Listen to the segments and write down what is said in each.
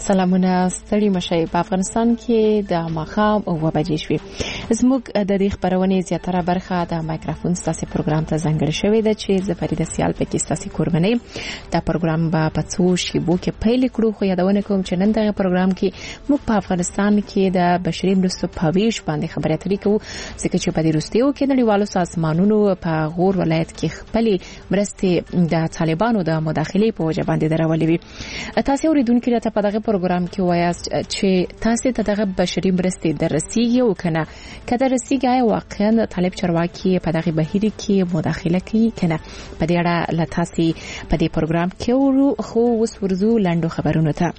سلامونه ستړي مشي په افغانستان کې د ماخام او وبجې شوي زموږ د دې خبرونې زیاتره برخه د مایکروفون ستاسو پروګرام ته ځانګړې شوې ده چې زفریده سیال پکې ستاسو قرباني دا پروګرام په څو شیبو کې پیل کړو خو یادونه کوم چې نن دغه پروګرام کې موږ په افغانستان کې د بشري مرستو په ویش باندې خبرې اترې کوو ځکه چې په دې وروستیو کې نړیوالو سازمانونو په غور ولایت کې خپل مرستې د طالبانو د مداخلې په وجه باندې درولې وي تاسو اوریدونکو راته په دغه پروګرام کې وایاست چې تاسو ته دغه بشري مرستې درسیږي او کنه کله رسیږي واقعا طالب چرواکي په دغه بهیر کې مداخله کوي کنه په دې اړه لتاسي په دې پروګرام کې خو وسورزو لاندو خبرونه ته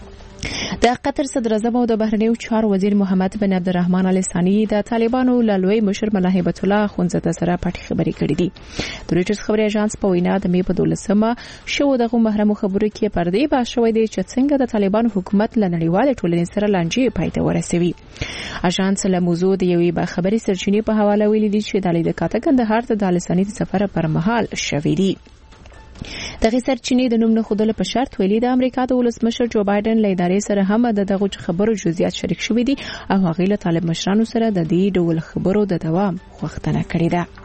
د قطر صدر اعظم او د بهرنیو چارو وزیر محمد بن عبدالرحمن ال ثانی د طالبانو لوی مشر ملا هیبت الله خونزاده سره پټ خبرې کړې دي د رويټرز خبري اژانس په وینا د می په 12مه شو دغه محرم خبرو کې پردې با شوې دي چې څنګه د طالبانو حکومت لنړیواله ټولنې سره لانجې پایته ورسوي اژانس له موضوع د یوې با خبري سرچینې په حواله ویلي دي چې د لیدکاته کندهار ته د لسانی سفر پر مهال شوې دي دغه سرچینې د نوم نه خودل په شرط ویلي د امریکا د ولسمشر جو بایدن له ادارې سره هم دغه خبرو جزئیات شریک شوې دي او هغه له طالب مشرانو سره د دې ډول خبرو د دوام غوښتنه کړې ده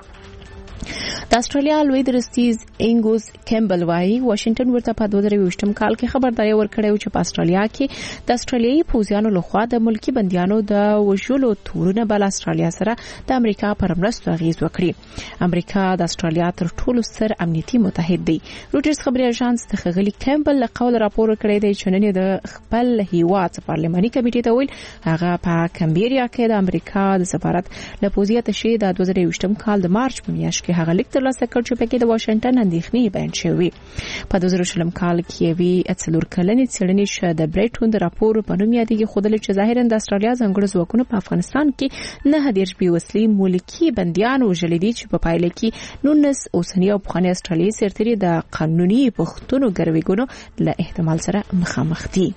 د استرالیا لوی درستیز انګوس کیمبل وايي واشنگټن ورته په 2020م کال کې خبرداري ورکړې چې په استرالیا کې د استرالیایي پوځیانو لخوا د ملکی بنديانو د وژلو تورونه بل استرالیا سره د امریکا پر مرستو غیز وکړي امریکا د استرالیا تر ټولو ستر امنیتي متحد دی رويټرز خبري اژانس د خغلی کیمبل له قول راپور کړی دی چې نن د خپل هیواد پارلماني کمیټې ته ویل هغه په کمبيریا کې د امریکا د سفارت له پوزیت شي د 2020م کال د مارچ په میاشت کې هغه لیک ترلاسه کړ چې پکې د واشنگټن اندېښنې بیان شوې په 2020م کال کې وی اتلور کلنې څېړنې د بریټون د راپور په نوم یادېږي خو د ظاهرا د استرالیا ځنګړو ځواکونو په افغانستان کې نه هدیرش بي وسلي ملکی بنديان وژلې دي چې په پایله کې 19 اوسنی او پخوانی استرالیایي سرتیري د قانوني پښتونو ګرویګونو له احتمال سره مخامخ دي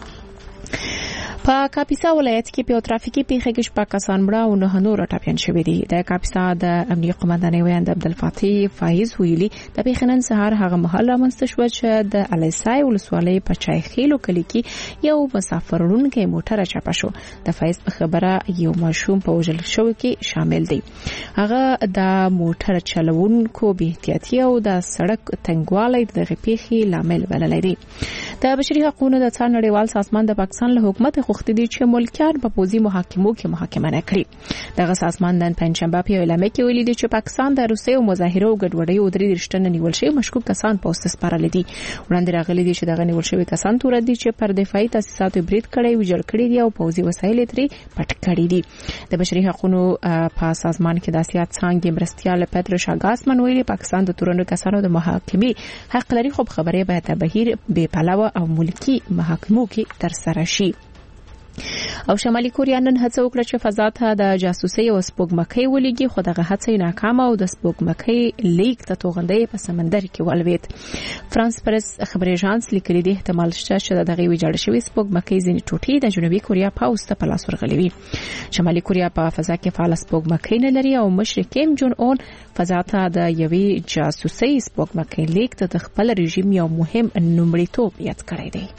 په کاپیسا ولایت کې په ترافیکي پیښه کې شپږ کسان مړه او نه نور ټاپیان شوي دي د کاپیسا د امنیه قومندان ویاند عبدالفتاح فایز ویلي د پیښنن سهار هغه محل رامنځته شو چې د الیسای ولسوالۍ په چایخیلو کلی کې یو مسافرونکو موټر چپه شو د فایز په خبره یو ماشوم په وژل شو کې شامل دی هغه د موټر چلوونکو بې احتیاطي او د سړک تنګوالي د پیښې لامل بللی دی د بشري حقوقو د څار نړیوال سازمان د پاکستان له حکومت غوښتي دي چې ملکیان په پوزي محاکمو کې محاکمه نه کړي دغه سازمان نن پنځشنبه په اعلامیه کې ویلي دي چې پاکستان د روسي او مظاهره او ګډوډۍ او درې رښتینه نیول شوی مشکوک کسان پوسټ سپارل دي وړاندې راغلي دي چې دغه نیول شوی کسان تور دي چې پر دفاعي تاسیساتو برید کړي او جوړ کړي دي او پوزي وسایل ترې پټ کړي دي د بشري حقوقو په سازمان کې د سیاست څنګه مرستيال پتر شاګاسمن ویلي پاکستان د تورنو کسانو د محاکمې حق لري خو خبره به ته بهیر بے پلاوه او ملکی محاکمو کې تر سره شي او شمالي کوریا نن هڅه وکړه چې فضا ته د جاسوسي او سپوږمکۍ ولېږي خو دغه هڅه ناکامه او د سپوږمکۍ لیک ته توغندې په سمندر کې ولوید فرانس پرس خبري اژانس لیکلي دی احتمال شته چې دغه ویجاړ شوی سپوږمکۍ ځینې ټوټې د جنوبي کوریا پاوس ته په لاس ورغلي وي شمالي کوریا په فضا کې فعال سپوږمکۍ نه لري او مشر کیم جون اون فضا ته د یوې جاسوسي سپوږمکۍ لیک ته د خپل رژیم یو مهم نومړیتوب یاد کړی دی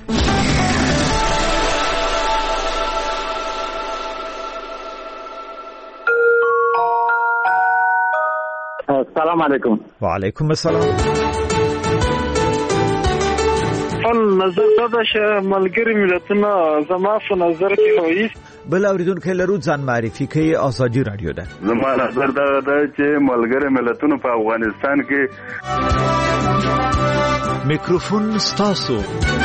السلام علیکم وعلیکم السلام نظر دا چې ملګری ملتونه زما په نظر کې وایي بل اوریدونکو لرو ځان معرفي کوي ازادي رادیو ده زما نظر دا چې ملګری ملتونه په افغانستان کې میکروفون ستاسو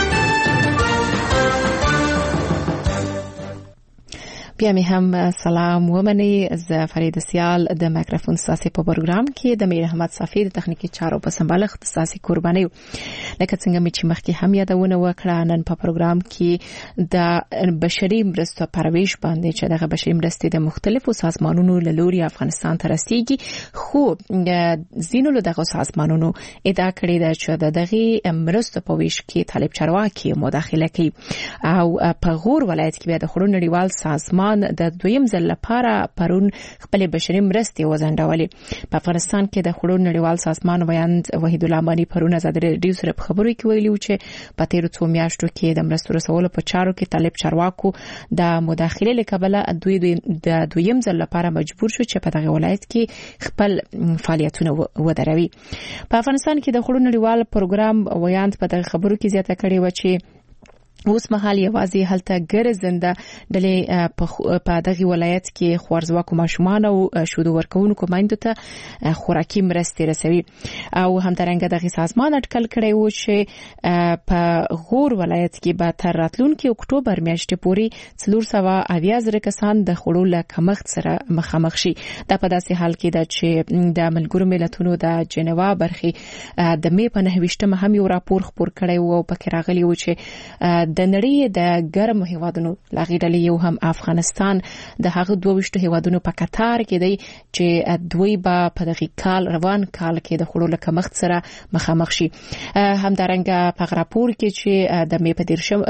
بیا می هم سلام ومني ز فرید سیال د مایکروفون ساسي په پروګرام کې د میر احمد صافی د تخنیکی چارو په سمبال اختصاصي قرباني لکه څنګه چې مخکې هم یادونه وکړه نن په پروګرام کې د بشري مرستو پرويش باندې چې دغه بشري مرستې د مختلفو سازمانونو له لوري افغانستان ته رسیدي خو زینو له دغه سازمانونو ادعا کړې ده چې دغه مرستو په ویش کې طالب چرواکي مداخله کوي او په غور ولایت کې د خورو نړیوال سازمان افغانستان د دویم ځل لپاره پرون خپل بشري مرستې وځنډولې. په افغانستان کې د خړو نړیوال سازمان ویاند وحید الله امانی پرون ازادي رادیو سره په خبرو کې ویلي چې په تیر څو میاشتو کې د مرستو رسولو په چارو کې طالب چارواکو د مداخله لکبله دوی د دویم ځل لپاره مجبور شو چې په دغه ولایت کې خپل فعالیتونه ودروي. په افغانستان کې د خړو نړیوال پروګرام ویاند په دغه خبرو کې زیاته کړې و چې اوس مهال یوازې هلته ګرځنده ډلې په دغه ولایت کې خوارزواکو ماشومان او شودو ورکوونکو میندو ته خوراکي مرستې رسوي او همدارنګه دغه سازمان اټکل کړی و چې په غور ولایت کې به تر راتلونکي اکتوبر میاشتې پورې 480,000 کسان د خړو له کمښت سره مخامخ شي. دا په داسې حال کې ده چې د ملګرو ملتونو د جنیوا برخې د می په 29 هم یو راپور خپور کړی و او پکې راغلی و چې د نړۍ د ګرمو هیوادونو لاغیډلې یو هم افغانستان د هغه 22 هیوادونو په کتار کې دی چې دوی به په دغه کال روان کال کې د خړو له کمښت سره مخامخ شي. همدارنګه په راپور کې چې د می په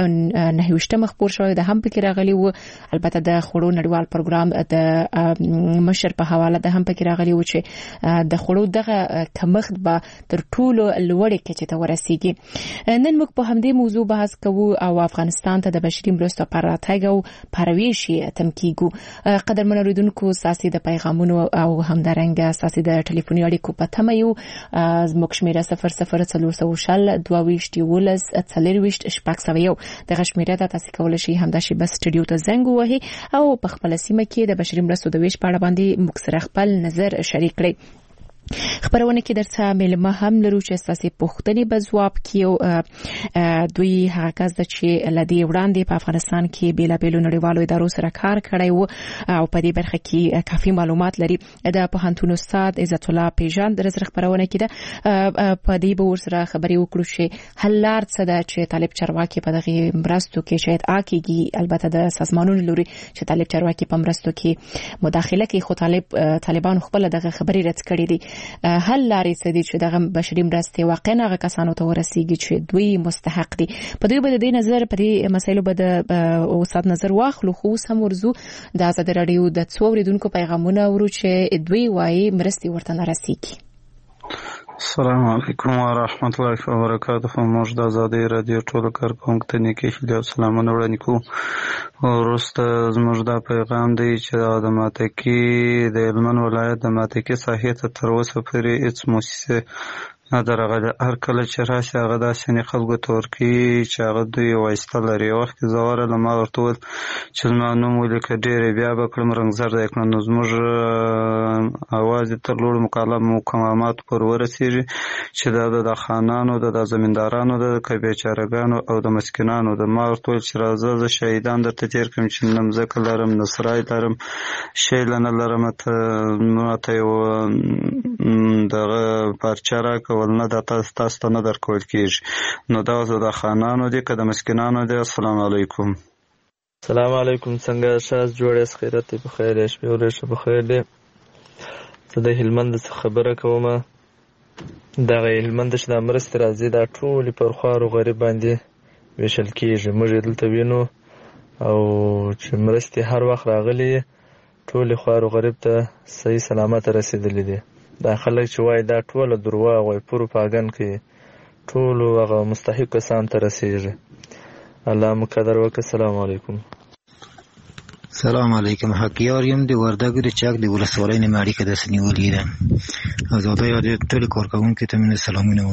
29 خپور شوی د هم پکې راغلی و. البته د خړو نړیوال پروګرام د مشر په حواله د هم پکې راغلی و چې د خړو دغه کمښت به تر ټولو لوړې کچې ته ورسیږي. نن موږ په همدې موضوع بحث کوو او افغانستان ته د بشري مرستو پر راتګ او پرويشي تمکیګو. قدرمن اوریدونکو ساسي د پیغامونو او همدارنګه ساسي د ټلیفوني اړیکو په تمه یو زموږ شمیره 0040 22 ولس 40 شپږ د غشمیره ته تاسو کولای شئ همداشي بس سټډیو ته زنګ ووهي او په خپل سیمه کې د بشري مرستو د ویش په اړه باندې موږ سره خپل نظر شریک کړئ. خبرونه کې درته ملما هم لرو چې اساسي پوښتنې به ځواب کیو. دوی هغه کس د چې لدی وړاندې په افغانستان کې بیلابېلو نړیوالو ادارو سره کار کړی وو او په دې برخه کې کافي معلومات لري. د پوهنتون استاد عزت الله پیژان د رزق خبرونه کې ده په دې به ورسره خبرې وکړو چې حل لار څه ده چې طالب چارواکي په دغه مرستو کې شاید آکیږي. البته د سازمانونو لوري چې طالب چارواکي په مرستو کې مداخله کوي خو طالبان خپل دغه خبرې رد کړې دي. حل لارې څه دي چې دغه بشري مرستې واقعا هغه کسانو ته ورسیږي چې دوی مستحق دي. په دوی به د نظر په دې مسایلو به د استاد نظر واخلو. خو سم ورزو د ازادي رادیو د څو اوریدونکو پیغامونه ورو چې دوی وايي مرستې ورته نه رسیږي. السلام علیکم ورحمت الله وبرکاته. موږ د ازادي رادیو ټول کارکونکو ته نیکی هیله او سلامونه وړاندې کوو. وروسته زموږ دا پیغام دی چې د ماتکي د هلمند ولایت د ماتکي ساحې ته تر اوسه پورې هیڅ موسسه نه درغله. هر کله چې راشي هغه داسې خلکو ته ورکوي چې هغه دوی وایسته لري. وخت کې زه ورغلم ما ورته وویل چې زما نوم ولیکه ډېرې بیا به کړم رنګزر دی کړم. نو زموږ اواز یې تر لوړو مقاماتو پورې ورسېږي چې دا د خانانو د زمیندارانو د بیچارهګانو او د مسکینانو د. ما ورته وویل چې راځه زه شهیدان درته تېر کړم چې نه مځکه لرم نه سرای لرم شیله نه لرم ماته یو دغه پارچه راکړه نه دا تاسو ته نه درکول کېږي. نو دا د خانانو دي که د مسکینانو دي. السلام علیکم. السلام علیکم. څنګه شاز جوړې خیرت په خیر یې شپې ورځ په خیر دی. زه د هلمند څخه خبره کوم. دغه هلمند چې د مرستې راځي دا ټولې پر خوارو غریب باندې ویشل کېږي. موږ یې دلته وینو او چې مرستې هر وخت راغلي ټولې خوارو غریب ته صحیح سلامت رسېدلي دي. دا خلک چې وایي دا ټوله درواغ وایي پروپاګند کوي ټولو هغه مستحق کسان ته رسېږي. الله مو قدر وکړه. السلام علیکم. سلام علیکم. حقیار یم د وردګو د چاک د ولسوالۍ نه مې اړیکه داسې نیولې ده. ازادي رادیو ټولې کارکوونکو ته مې سلامونه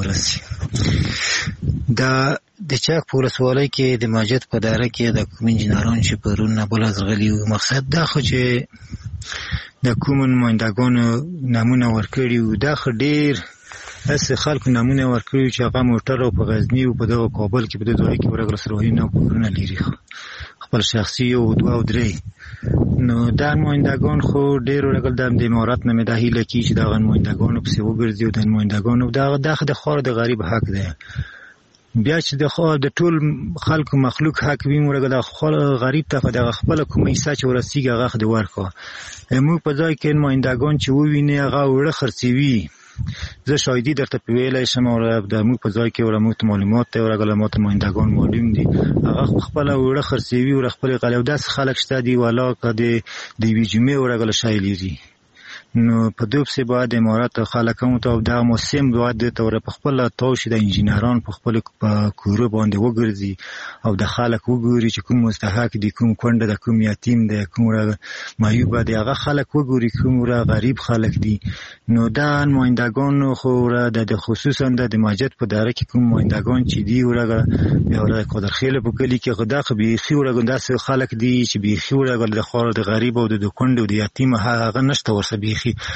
ورسي. دا د چاک په ولسوالۍ کې د ماجد په دایره کې د کوم انجینران چې پرون نابل غلي مقصد دا خو چې د کوم نمایندګانو نمونه ورکړي وو. دا خو ډېر هسې خلکو نمونه ورکړي چې هغه موټر او په غزني او په دغه کابل کې په دې ځای کې ورغله سروي نه کورونه لري خپل شخصي او دوه او درې. نو دا نمایندګان خو ډېر ورغل د امارات نه مې دا هیله کړي چې دغه نمایندګانو پسې وګرځي او د نمایندګانو دغه د خور د غریب حق دی. بیا چې د ټول خلکو مخلوق حق وي موږ د غریب ته د خپل کومه حصہ چې ورسیږي هغه د ورکو. موږ په ځای کې نمایندګان چې وویني هغه وړه خرڅوي زه شاهدی درته ویلای شم او د موږ په ځای کې ورموت معلومات ته ورغله ماته مایندگان معلوم دي هغه خپل وړه خرڅوي او خپل غلو داس خلک شته دي والا کده د ویجمه ورغله شایلېږي نو په دوب سه باید امارات خلکو ته د موسم باید ته په خپل توش د انجینران په خپل کورو باندې وګرځي او د خلک وګوري چې کوم مستحق دي کوم کونډه د کوم یتیم دی کوم معیوب دی هغه خلک وګوري کوم غریب خلک دي نو دا مایندگان خو د خصوصا د ماجد په دره کې کوم مایندگان چې دی ورغه بیا قدر خیل په کلی کې غدا خو به خي ورغه داس خلک دي چې به خي ورغه د خور د غریب او د کونډه او د یتیم هغه نشته ورسبي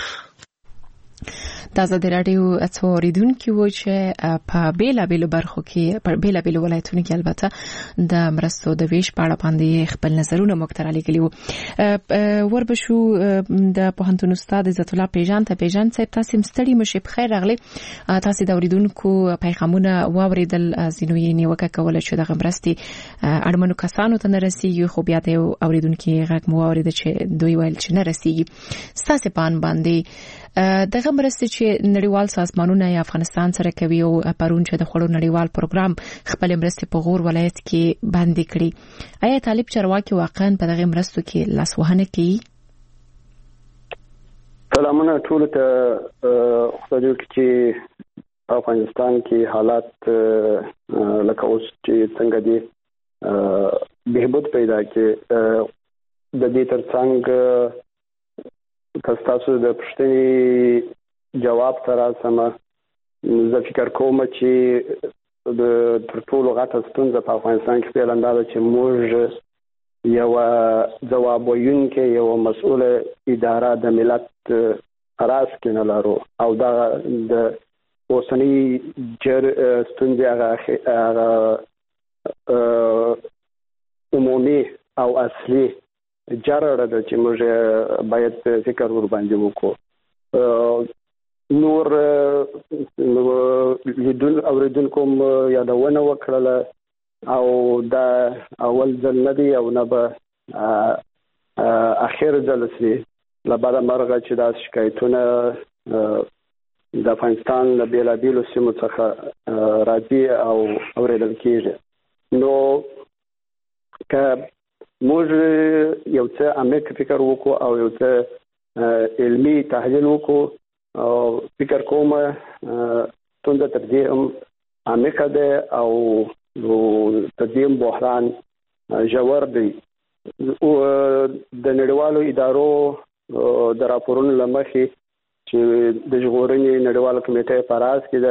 دا زه د رادیو اتوریدونکو و چې په بیلابیلو برخو کې په بیلابیلو ولایتونو کې البته د مرستو د ویش په اړه باندې خپل نظرونه مکتر علی کلیو وربشو د پوهنتون استاد عزت الله پیژان صاحب تاسو مستړي مشه په خیر راغلي تاسو د اوریدونکو پیغامونه واوریدل زینوی نیوکه کوله چې د غمرستي اړمنو کسانو ته نرسیږي خو بیا د اوریدونکو غږ مو اورید چې دوی ویل چې نرسیږي ستاسو پان باندې دغه مرستې چې نړیوال سازمانونه یا افغانستان سره کوي او پرون چې د خړو نړیوال پروګرام خپل مرستې په غور ولایت کې باندې کړي آیا طالب چرواکي واقعا په دغه مرستو کې لاسوهنه کوي؟ سلامونه ټول ته خدای چې افغانستان کې حالات لکه اوس چې څنګه دي بهبود پیدا کې د دې ترڅنګ تاسو د پښتني جواب تر سم زه فکر کوم چې د ټولو غټه ستونزه په افغانستان کې په اندازه چې موږ یو ځواب ویونکي یو مسؤل اداره د ملت راس کې نه لرو او دا د اوسنی ستونزه هغه عمومي او اصلي جرړه د چې موږ باید فکر ور باندې وکړو نور لیدل اوریدونکو یادونه وکړه او دا اول ځل نه دی او نه به اخر ځل سي لبعد مرغه چې دا شکایتونه د افغانستان د بیلابیلو سیمو څخه راځي او اوریدل کیږي نو که موږ یو څه عمیق فکر وکړو او یو څه علمي تحلیل وکړو او فکر کوم څنګه تر دې هم عمیق ده او تدیم بحران جوړ دی او د نړیوالو ادارو د راپورونو لمخې چې د ژغورنې نړیواله کمیټه پاراس کې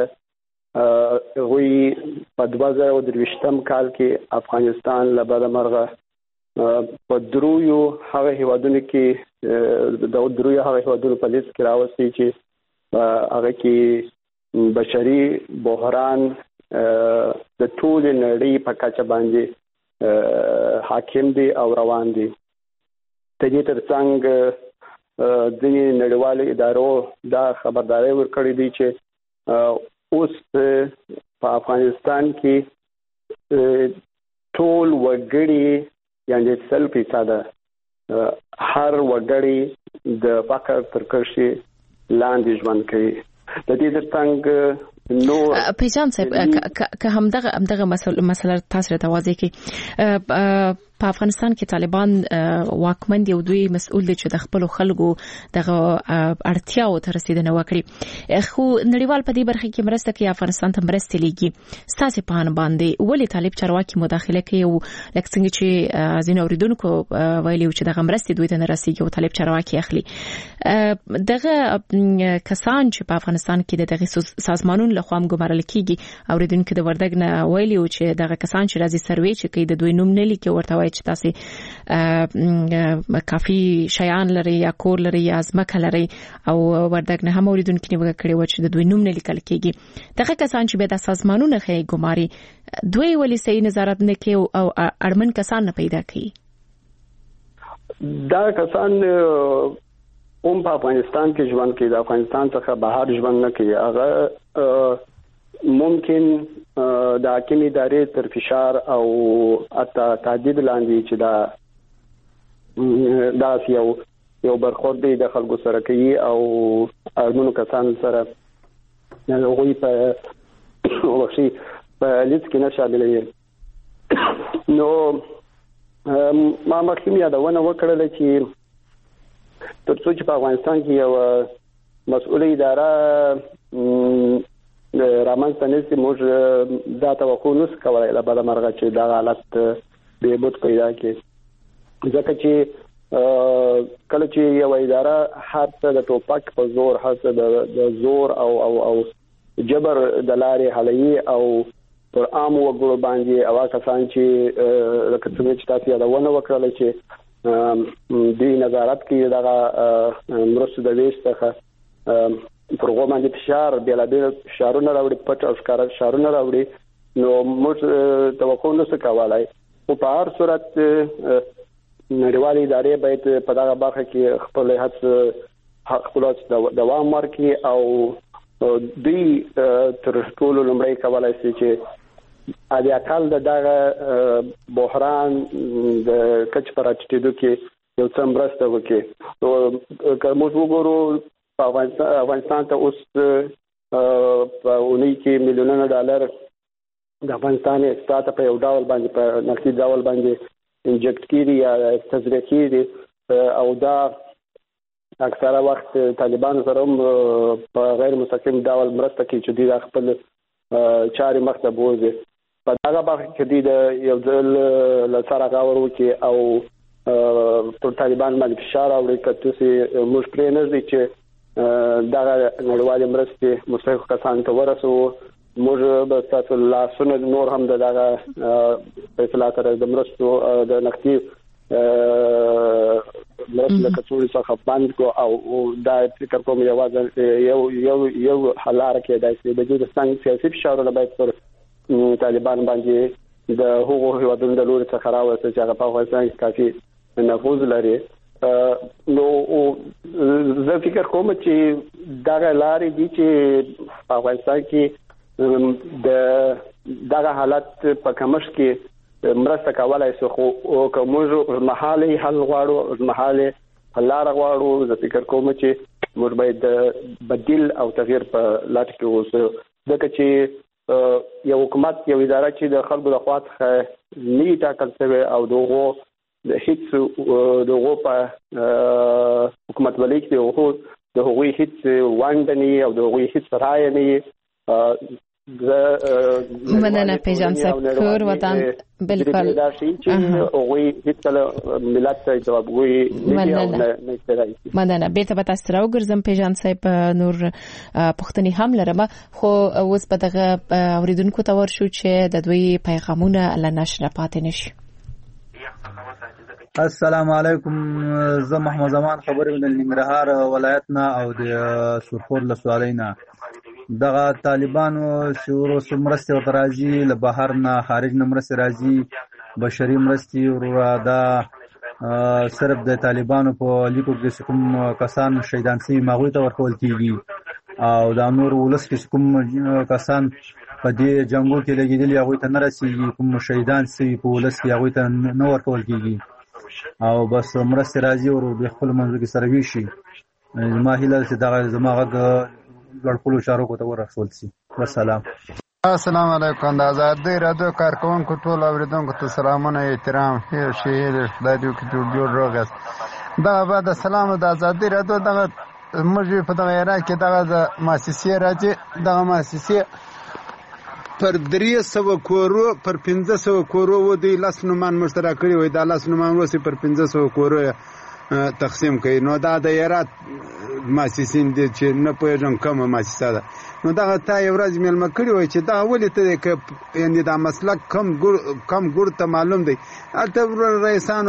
ده غوي په 2023 کال کې افغانستان لبعد مرغه په درویو هغه هیوادونو کې د درویو هغه هیوادونو په لیست کې راوستي چې هغه کې بشري بحران د ټول نړۍ په کچه باندې حاکم دي او روان دي د دې ترڅنګ د نړیوالو ادارو دا خبرداري ورکړې دي چې اوس په افغانستان کې ټول وګړي یعنی 100% هر وګړي د فقر تر کرښې لاندې ژوند کوي د دې ترڅنګ نو پیژان صاحب که همدغه مسله تاسو ته واضح کی په افغانستان کې طالبان واکمن دي او دوی مسؤل دي چې د خپل خلکو دغه اړتیاو ته رسیدنه وکړي خو نړیوال په دې برخه کې مرسته کوي افغانستان ته مرسته لیږي ستاسو په ان باندې ولې طالب چرواکي مداخله کوي او لکه څنګه چې ځین اوریدونکو ویلي چې دغه مرسته دوی ته نه رسیږي او طالب چرواکي اخلي دغه کسان چې په افغانستان کې دغه سازمانونو لخوا ګمارل کیږي اوریدونکو د وردګ نه ویلي چې دغه کسان چې راځي سروي چې کوي د دوی نوم نه لیکي ورته چې تاسو کافي شیان لري یا کور لري یا ځمکه لري او وردګ نه هم اوریدونکو نیوکه کړې و چې د دوی نوم نه لیکل کیږي دغه کسان چې به د سازمانونو خې ګماري دوی ولې صحیح نظارت نه کوي او اړمن کسان نه پیدا کوي دا کسان په افغانستان کې ژوند کوي د افغانستان څخه بهر ژوند نه کوي هغه ممکن د حاکمي ادارې تر فشار او حتی تعدید لاندې چې دا یو برخورد دی د خلکو سره کوي او اړمنو کسانو سره هغوی په وشي په لیست کې نه شاملوي. نو ما مخکې یادونه وکړه چې ترڅو چې په افغانستان کې یو مسؤله اداره رامنځته نشي موږ دا توقع نشو کولای له بل مرغه چې دا حالت به بود پیدا کړي. ځکه چې کله چې یو اداره هر څه د ټوپک په زور هر څه د زور او جبر د لارې حلوي او پر عام وګړو باندې او کسان چې لکه څنګه چې تاسو یادونه وکړل چې د نظارت کې دغه مرسته د ویش څخه پروګرام باندې فشار بیلابیل فشارونه راوړي پټ او ښکار فشارونه راوړي. نو موږ توقع نشو کولای او په هر صورت نړیوالې ادارې باید په دغه برخه کې خپل خپلات دوام ورکړي او دوی تر ټولو لومړی کولای شي چې د اقل دغه بحران د کچ پر اټیدو کې یو څه مرسته وکړي. نو کوم وګورو په افغانستان ته اوس په اونۍ کې میلیونونه ډالر د افغانستان اقتصاد په یو ډول باندې په نقدي ډول باندې انجکټ کیږي یا تزریق کیږي او دا اکثره وخت طالبان سره په غیر مستقیم ډول مرسته کوي چې دوی خپل چارې مخته بوځي. په هغه برخه کې د یو ځل له سره غاور وکي او پر طالبان باندې فشار راوړي کته چې موږ پرې نه دي چې دا نړیوالې مرستې مستحق کسان ته ورسو. موږ به تاسو لاسونه نور هم دغه فیصله سره د مرستو د نقدي مرسته کڅوړي څخه بند کو او دا فکر کوم یو حلاره کې داسې د دې سیاسي فشارونه باید پر طالبان باندې د حقوق هیوادونو د لوري څخه راوځي چې هغه په افغانستان کې کافي نفوذ لري. نو زه فکر کوم چې دا لارې دي چې په افغانستان کې دغه حالت په کمش کې مرسته کولای شي. خو کومو محلي حل غواړو محلي حل غواړو زه فکر کوم چې موږ باید بدیل او تغییر په لټ کې اوسو. ځکه چې یو حکومت یو اداره چې د خلکو د خوا څخه نه ټاکل شوی او دغه هیڅ دغه په حکومت ولې کې د هغوی هیڅ وانډنی او د هغوی هیڅ رائے نه مننه پیجان صاحب کور وطن بالکل هغوی هیڅ ملت ته جواب وي مننه به ته تاسو راوګرځم پیجان صاحب نور پښتني هم لرم خو اوس په دغه اوریدونکو ته ورشو چې د دوی پیغامونه لنشر پاتې نشي. السلام علیکم، زه محمد زمان خبرې د ننګرهار ولایت نه او د سرخور له سوالینا. دغه طالبانو شورو سمرستي او راځي له بهر نه خارج نه مرستي راځي بشري مرستي ورا دا صرف د طالبانو په لیکو کې کوم کسان شهیدان سي ماغوي ته ورکول کیږي او دا نور ولس کې کوم کسان په دې جنگو کې لګیدلي هغه ته نه رسیږي، کوم شهیدان سي په ولس کې هغه ته نه ورکول کیږي او بس مرستي راځي او د خپل منځ کې سره ویشي. ما هیله چې دا زماغه لړکولو چارو کو ته ورسول شي. والسلام. السلام علیکم. د آزادۍ رادیو کارکونکو ټول اوریدونکو ته سلامونه احترام شهید خدای دې کې جوړ روغ. دا بعد سلام د آزادۍ رادیو دغه موږ په دغه عراق کې دغه د مؤسسې راځي دغه مؤسسې پر 300 کورو پر 500 کورو و دی لاس نومان مشترک کړی وي. دا لاس نومان وسی پر 500 کورو تقسیم کړي. نو دا د عراق مؤسسین دي چې نه پوهېږم کومه مؤسسه ده. نو دا تا یو ورځ مېلمه کړی وای چې دا ولې ته یعنې دا مسلک کم ګور ته معلوم دی هلته رئیسانو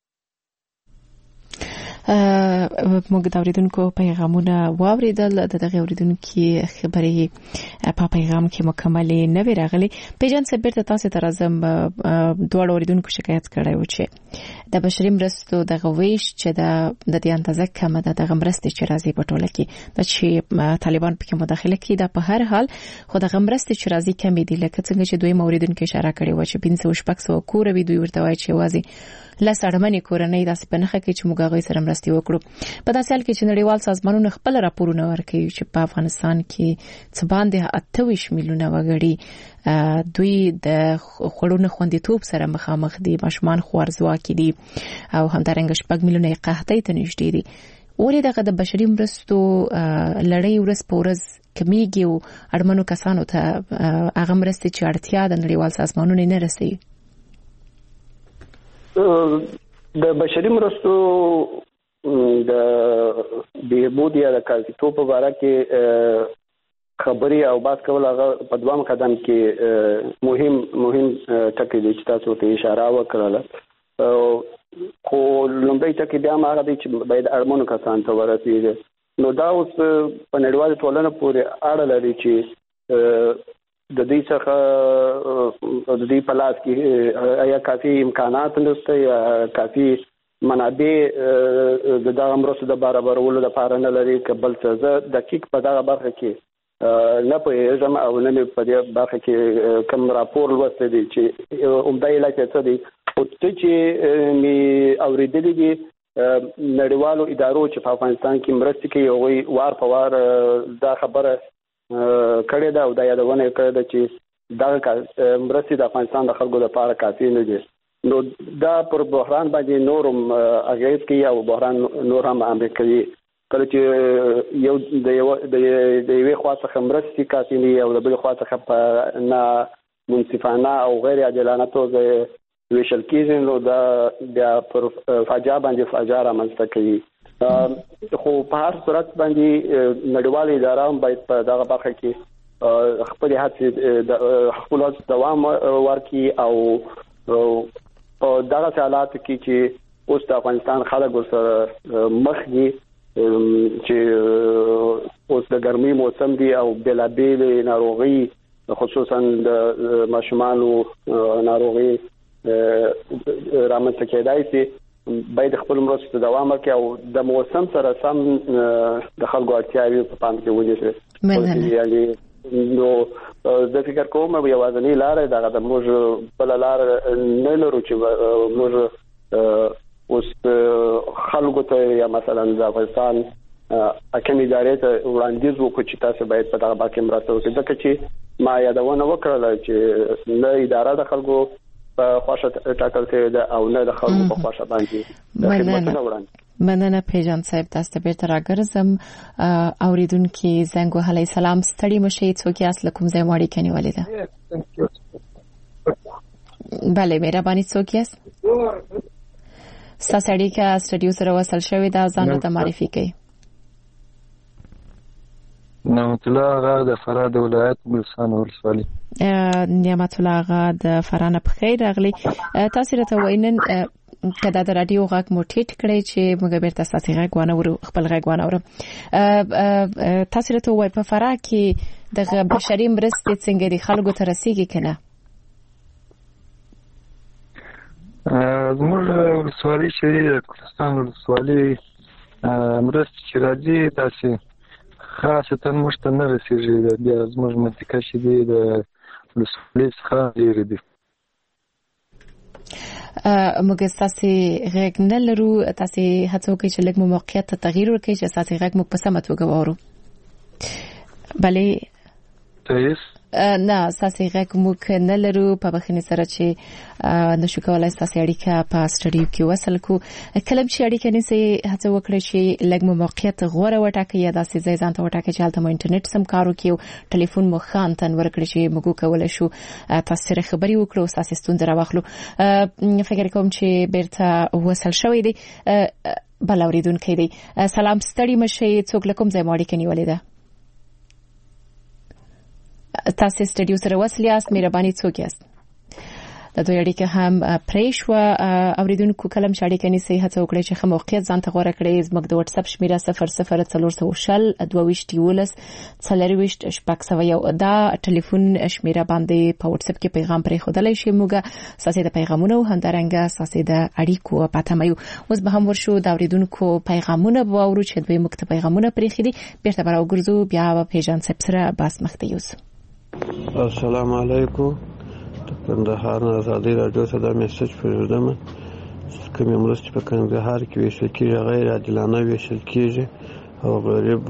موږ د اوریدونکو پیغامونه واوریدل. دغه اوریدونکو خبرې په پیغام کې مکملې نه وی راغلي. پیجن صاحب بیرته تاسو ته راځم. دوه اوریدونکو شکایت کړی و چې د بشري مرستو د غویش چې د دې اندازه کمه ده د غمرستې چې راځي په ټوله کې د چې طالبان پکې مداخله کوي د په هر حال خو د غمرستې چې راځي کمې دي لکه څنګه چې دوی موریدونکو اشاره کړې و چې 500 کور وي دوی ورته وایي چې وازي لس اړمنې کورنۍ داسې په نخښه کې چې موږ غوي سره مرستې وکړو په داسې حال کې چې نړیوال سازمانونه خپل راپورونه ورکوي چې په افغانستان کې څه باندې 28 میلیونه وګړي دوی د خړونو خوندیتوب سره مخامخ دي ماشومان خوارزواکي دي او همدارنګه 6 میلیونه قحطۍ ته نږدې دي ولې دغه د بشري مرستو لړۍ ورځ په ورځ کمیږي او اړمنو کسانو ته هغه مرستې چې اړتیا د نړیوال سازمانونو نه رسي د بشري مرستو د بهبود یا د کاذیتوب په اړه کې خبري او بحث کول هغه په دوام قدم کې مهم ټکی دی چې تاسو ته اشاره وکړه خو لومړی ټکی بیا هغه دی چې باید اړمنو کسان ته ورسیږي نو دا اوس په نړیواله ټولنه پورې اړه لري چې د دې څخه د دې په لاس کې آیا کافي امکانات نشته یا کافي منابع د دغه مرستو د برابرولو لپاره نه لري کبل څه دقیق په دغه برخه کې نه پوهېږم او نه مې په دې برخه کې کوم راپور لوستی دی چې عمده علت یې څه دی خو څه چې مې اورېدلي دي نړیوالو ادارو چې په افغانستان کې مرستې کوي هغوی وار په وار دا خبره کړې ده او دا یادونه یې کړې ده چې دغه مرستې د افغانستان د خلکو لپاره کافي نه دي نو دا پر بحران باندې نورم اغېز کوي او بحران نور هم عامل کوي کله چې یو د یوې خوا څخه مرستې کافي نه او د بلې خوا څخه په نه منصفانه او غیر عادلانه توګه ویشل کېږي نو دا بیا پر فاجعه باندې فاجعه رامنځته کوي خو په هر صورت باندې نړیواله اداره هم باید په دغه برخه کې خپل هڅې خپل دوام ورکړي او په دغه حالاتو کې چې اوس د افغانستان خلک ورسره مخ دي چې اوس د ګرمۍ موسم دی او بېلابېلې ناروغۍ خصوصا د ماشومانو ناروغۍ رامنځته کېدای شي باید خپل مرستو دوام وکړي او د موسم سره سم د خلکو اړتیاوې په پام کې ونیسي یعنې نو زه فکر کوم یوازینۍ لاره دغه د موږ بله لاره نه لرو چې موږ اوس خلکو ته یا مثلا د افغانستان حاکم ادارې ته وړاندیز وکړو چې تاسو باید په دغه برخه مرسته وکړئ ځکه چې ما یادونه وکړله چې نه اداره د خلکو په خوښه ټاکل شوې ده او نه د خلکو په خوښه باندې خدمتونه وړاندې مننه پیجان صاحب تاسو ته بیرته راګرځم اوریدونکو زنګ وهلی سلام ستړي مشي څوک یاست کوم ځای ماړی کني ولیده بله مهرباني څوک یاست ساسړی کا سټډیو سره وصل شوی دا ځان ته معرفي کړئ نعمت الله آغا د فراه د ولایت ګلستان ولسوالي نعمت الله آغا د فراه نه بخیر راغلی تاسو راته وینن کدا د رادیو غاک مو ټیټ کړی چې موږ بیرته تاسو غاک وانه خپل غاک وانه تاسو راته وای په فراه کې د بشري مرستې څنګه د خلکو ته رسیږي کنه زموږ ولسوالي چې ګلستان ولسوالي مرستې چې راځي تاسو خاصه موږ ته نه رسیږي بیا زموږ منطقه چې دی د ولسوالۍ څخه لرې دي موږ تاسو غږ نه لرو تاسو هڅه وکړئ چې لږ موقعیت ته تغییر ورکړئ چې تاسو غږ مو په سمه توګه واورو بلې نه تاسو غږ مو نه لرو په بخښنې سره چې نشو کولای تاسو اړیکه په سټډیو کې وصل کو کله چې اړیکه نسی هڅه وکړئ چې لږ موقعیت غوړه وټاکئ یا داسې ځای ځان ته وټاکئ چې هلته مو انټرنیټ سم کار وکړي ټلیفون مو خان تن ورکړي چې موږ کولای شو تاسو سره خبري وکړو تاسو ستونزه راوخلو فکر کوم چې بیرته وصل شوی دی بل اوریدونکو دی سلام ستړي مشي څوک لکم ځای ماړی کني ولیده تاسو سټډیو سره وصل یاست مهرباني څوک یاست د دوی اړیکه هم پرې شو. اوریدونکو کلم شاړې کني صحت وکړي چې خمو موقعیت ځان ته غوړه کړې. زموږ د واتس اپ شمیره 0022 دا ټلیفون شمیره باندې په واتس اپ کې پیغام پرې خودلای شي. موږ ساسي د پیغامونو همدارنګه ساسي د اړیکو پاتې مې اوس به هم ورشو د اوریدونکو پیغامونه باورو چې دوی موږ ته پیغامونه پرې خېدي. بیرته راوګرځو بیا په پیژن سپسره باس مخته یوسو. السلام علیکم. کندهار آزادي رادیو ته دا میسج پرېږدم. کومې مرستې په کندهار کې ویشل کېږي غیر عادلانه ویشل کېږي او غریب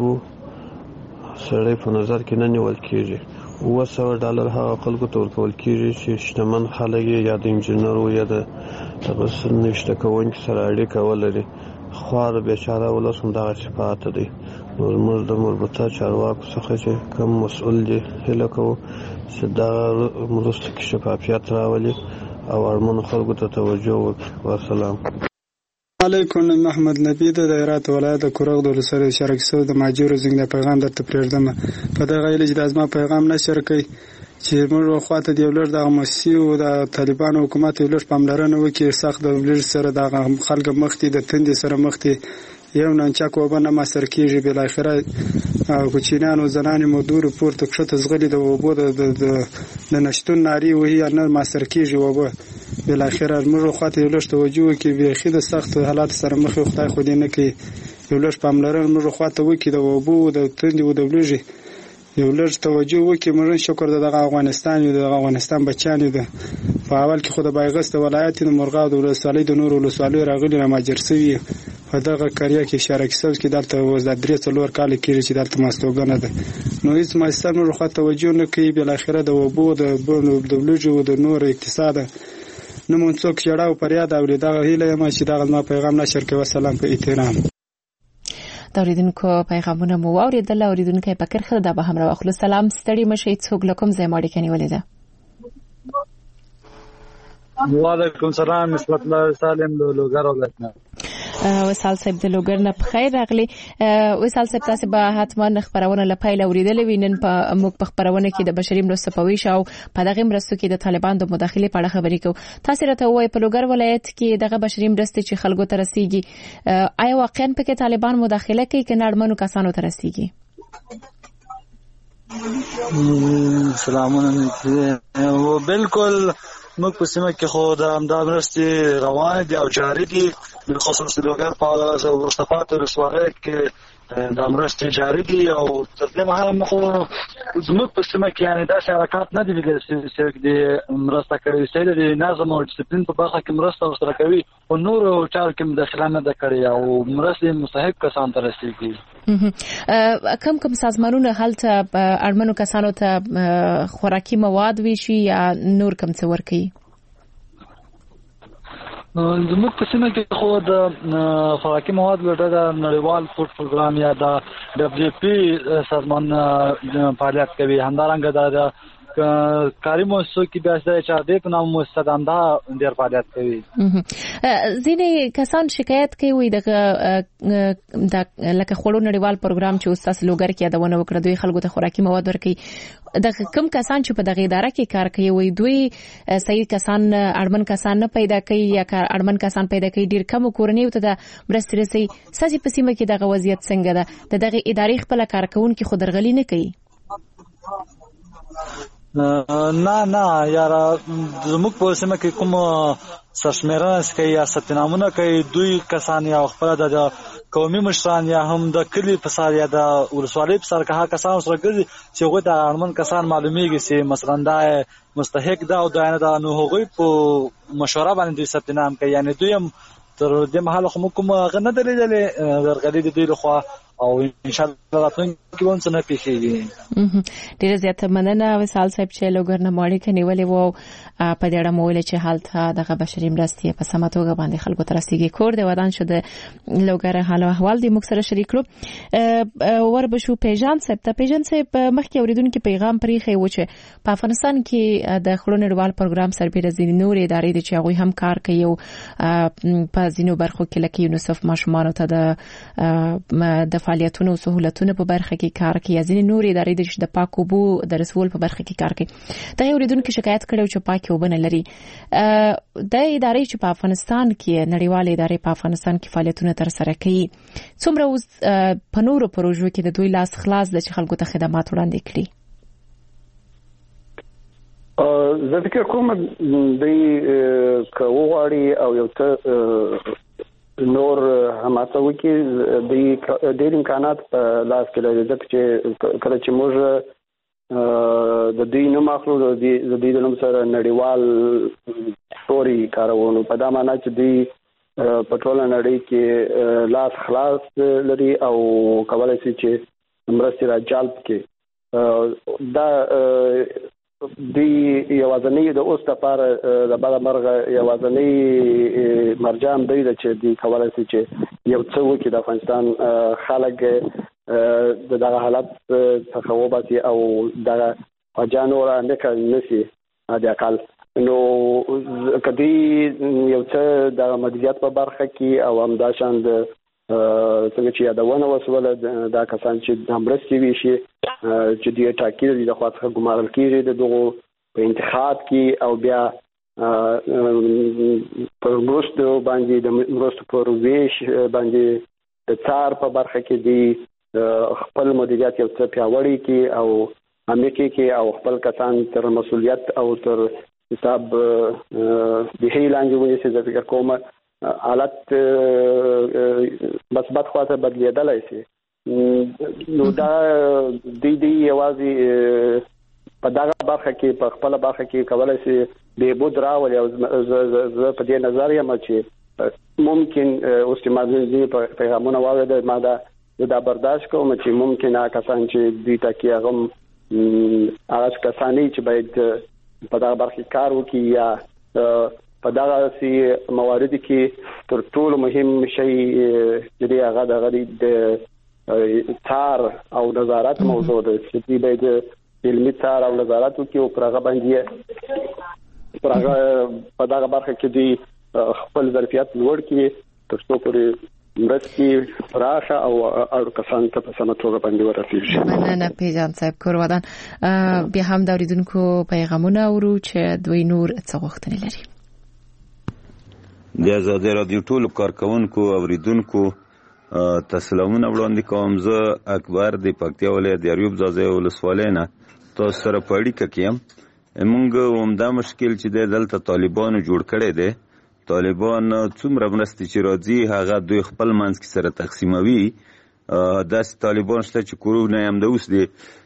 سړی په نظر کې نه نیول کېږي. $200 هغه خلکو ته ورکول کېږي چې شتمن خلک یا د انجینر یا د نشته کوونکي سره اړیکه ولري. خوار بیچاره ولس همدغسې پاته دی. نو زموږ د مربوطه چارواکو څخه چې کوم مسؤل دي هیله کوو چې دغه مرستو کې شفافیت راولي او اړمنو خلکو ته توجه وکړي. والسلام علیکم. محمد نبی د هرات ولایت د کورغ د ولسوالۍ شرکسو د ماجورو زنګ پیغام درته پرېږدم. په دغه ایله چې د ازما پیغام نشر کړي چې موږ خواته دی ولر د مسیو د طالبان حکومت ولر پاملرنه وکړي سخت د ولر سره د خلک مختي د تند سره مختي یو نن چا کوبنه ما سر کېږي بل اخره کوچینانو زنانې مودور پورته کښته زغلي د وبو د نشټون ناری وهي نه ما سر کېږي وبو بل اخره موږ خواته ولر توجه کې به خید سخت حالات سره مخ خدای خو دې نه کوي. ولر پاملرنه موږ خواته وکړي د وبو د تند او د ولري یو لږ توجه وکړي. موږ شکر د افغانستان یو د افغانستان بچیان دي. په اول کې خو د بایغست ولایت د مرغاو د ولسوالۍ د نور ولسوالۍ راغلي را ماجر سوي په دغه کاریا کې شارکسو کې دلته وز د 3 کال کېږي چې دلته ماستوګنه ده. نو هیڅ ماستر موږ خو توجه نه کوي. بل اخره د وبو د دولجو د نور اقتصاد نو مونږ څوک جوړاو پریاد او دغه هیله ما چې دغه ما پیغام نشر کوي. والسلام په احترام. د اوریدونکو پیغامونه مو اوریدل. اوریدونکو په کرخه دا به هم راخلو. سلام ستړي مشي څوک لکم زموږ کې نیولې ده. وعلیکم السلام. نسبت الله سالم لوګر ولایت. وصال صاحب د لوګر نه بخیر راغلی. وصال صاحب تاسو به حتما خبرونه لپاره اوریدل وینن په موږ په خبرونه کې د بشري مرستو په ویش او په دغه مرستو کې د طالبان د مداخله په اړه خبرې کوو. تاسو راته وایي په لوګر ولایت کې دغه بشري مرستې چې خلکو ته رسیږي آیا واقعا په کې طالبان مداخله کوي که نړمنو کسانو ته رسیږي؟ سلامونه. بالکل موږ په سیمه کې خو د امداد مرستې روان دي او جاري دي. بالخصوص د لوګر په ورستفات رسوالۍ کې د مرستې جاري دي او تر دې مهاله خو زموږ په سیمه کې یعنی داسې حرکات نه دي چې د مرسته کوي چې د نظم او ډیسپلین په برخه کې مرسته ورسره کوي او نور چارو کې مداخله نه کوي او مرستې مستحق کسان ته رسیږي. کم سازمانونه هلته اړمنو کسانو ته خوراکي مواد ویشي یا نور کم څه ورکوي؟ زموږ په سیمه کې خو د خوراکي مواد لټه د نړیوال فوډ پروګرام یا د WFP سازمان فعالیت کوي. همدارنګه د کاری مؤسسو کې بیا چې د په نام مؤسسه دنده ډیر فعالیت کوي. ځینې کسان شکایت کوي د لکه خوړو نړیوال پروګرام چې استاد لوګر کې یادونه وکړه دوی خلکو ته خوراکي مواد ورکوي. د کوم کسان چې په دغه اداره کې کار کوي وي دوی صحیح کسان اړمن کسان نه پیدا کوي یا اړمن کسان پیدا کوي. ډیر کم کورنۍ ته د مرستې رسي. ساسي په سیمه کې دغه وضعیت څنګه ده؟ دغه ادارې خپل کارکونکو خو درغلي نه کوي؟ نه یاره زموږ په سیمه کې کوم سرشمیرنه کوي یا ستنامونه کوي دوی کسان یا خپل د قومي مشران یا هم د کلی په سر یا د ولسوالۍ په سر که کسان سره ګرځي چې هغوی د اړمن کسان معلومیږي چې مثلا دا مستحق ده او دا نه ده نو هغوی په مشوره باندې دوی ستنام کوي. یعنی دوی هم تر دې مهاله خو موږ کوم هغه نه درېدلې درغلي د دوی لخوا او ان شاء الله راتلونکي کې به څه نه پیښیږي. ډیره زیاته مننه وصال صاحب چې لوګر نه ماړی کې نیولې وو په دې اړه مو ویل چې حالت دغه بشري مرستې په سمه توګه باندې خلکو ته رسیږي. کور د ودان شو د لوګر حال او احوال د موږ سره شریک کړو. ور بشو پیژان صاحب ته پیژان صاحب مخکې اوریدونکو پیغام پریخي و چې په افغانستان کې د خړو نړیوال پروګرام سربېره ځینې نور ادارې دي چې هغه هم کار کوي او په ځینو برخو کې لکه یونیسف ماشومان ته د د فعالیتونو او سہولتونو په برخه کې کار کوي. ځینې نور ادارې د پاک اوبو د رسول په برخه کې کار کوي. دا اوریدونکو شکایت کړو چې پاک اوبه نه لري. د ادارې چې په افغانستان کې نړیوال ادارې په افغانستان کې فعالیتونه تر سره کوي، څومره اوس په نورو پروژو کې د دوی لاس خلاص د خلکو ته خدمات وړاندې کړي؟ زه فکر کوم دوی که وغواړي او یو څه نور هماڅه وکړي، دوی ډېر امکانات په لاس کې لري. ځکه چې کله چې موږ د دوی نوم اخلو، د دوی د نوم سره نړیوال ستوري کاروو، نو په دا معنا چې دوی په ټوله نړۍ کې لاس خلاص لري او کولی شي چې مرستې را جلب کړي. دا دوی یوازنی د اوس لپاره د بده مرغه یوازنی مرجع دی چې دوی کولی شي چې یو څه وکړي د افغانستان خلک د دغه حالت څخه وباسي او دغه حاجانو را نشي د اقل. نو کدی یو څه د مدیریت په برخه کې او همداشان د څنګه چې یادونه وسوله دا کسان چې د مرستې ویشي چې دوی ټاکي د خوا څخه ګمارل کېږي د دغو په انتخاب کې او بیا پر مرستو باندې د مرستو پر ویش باندې د څار په برخه کې دی خپل مدیریت یو څه پیاوړی کې او امریکا کې او خپل کسان تر مسؤلیت او تر حساب د هیلانځ ونیسي. زه فکر کوم حالت مثبت خواته بدلیدلی شي. نو دا دی یوازې په دغه برخه کې په خپل برخه کې کولی شي بهبود راولي. او زه په دې نظر یم چې ممکن اوس چې ما ځینې پیغامونه واورېدل، ما دا برداشت کوم چې ممکن هغه کسان چې دوی ته کې هغه کسان چې باید په دغه برخه کار وکړي یا په دغه موارد کې تر ټولو مهم شی چې دی هغه د څار او نظارت موضوع ده چې دوی باید علمي څار او نظارت وکړي او پر هغه باندې په دغه برخه کې دوی خپل ظرفیت لوړ کړي تر څو پورې مرستې پراخه او اړو کسان ته په سمه توګه باندې ورسېږي. مننه پیجان صاحب کورودان. بیا هم د اوریدونکو پیغامونه اورو چې دوی نور څه غوښتنې لري. د ازادي رادیو ټولو کارکونکو اوریدونکو تسلیمونه وړاندې کوم. زه اکبر د پکتیا ولایت د اریوب ځاځي ولسوالۍ نه تاسو سره په اړیکه کې یم. موږ همدا مشکل چې دلته طالبانو جوړ کړی دی، طالبان څومره مرستې چې راځي هغه دوی خپل منځ کې سره تقسیموي. داسې طالبان شته چې کورونه هم د اوس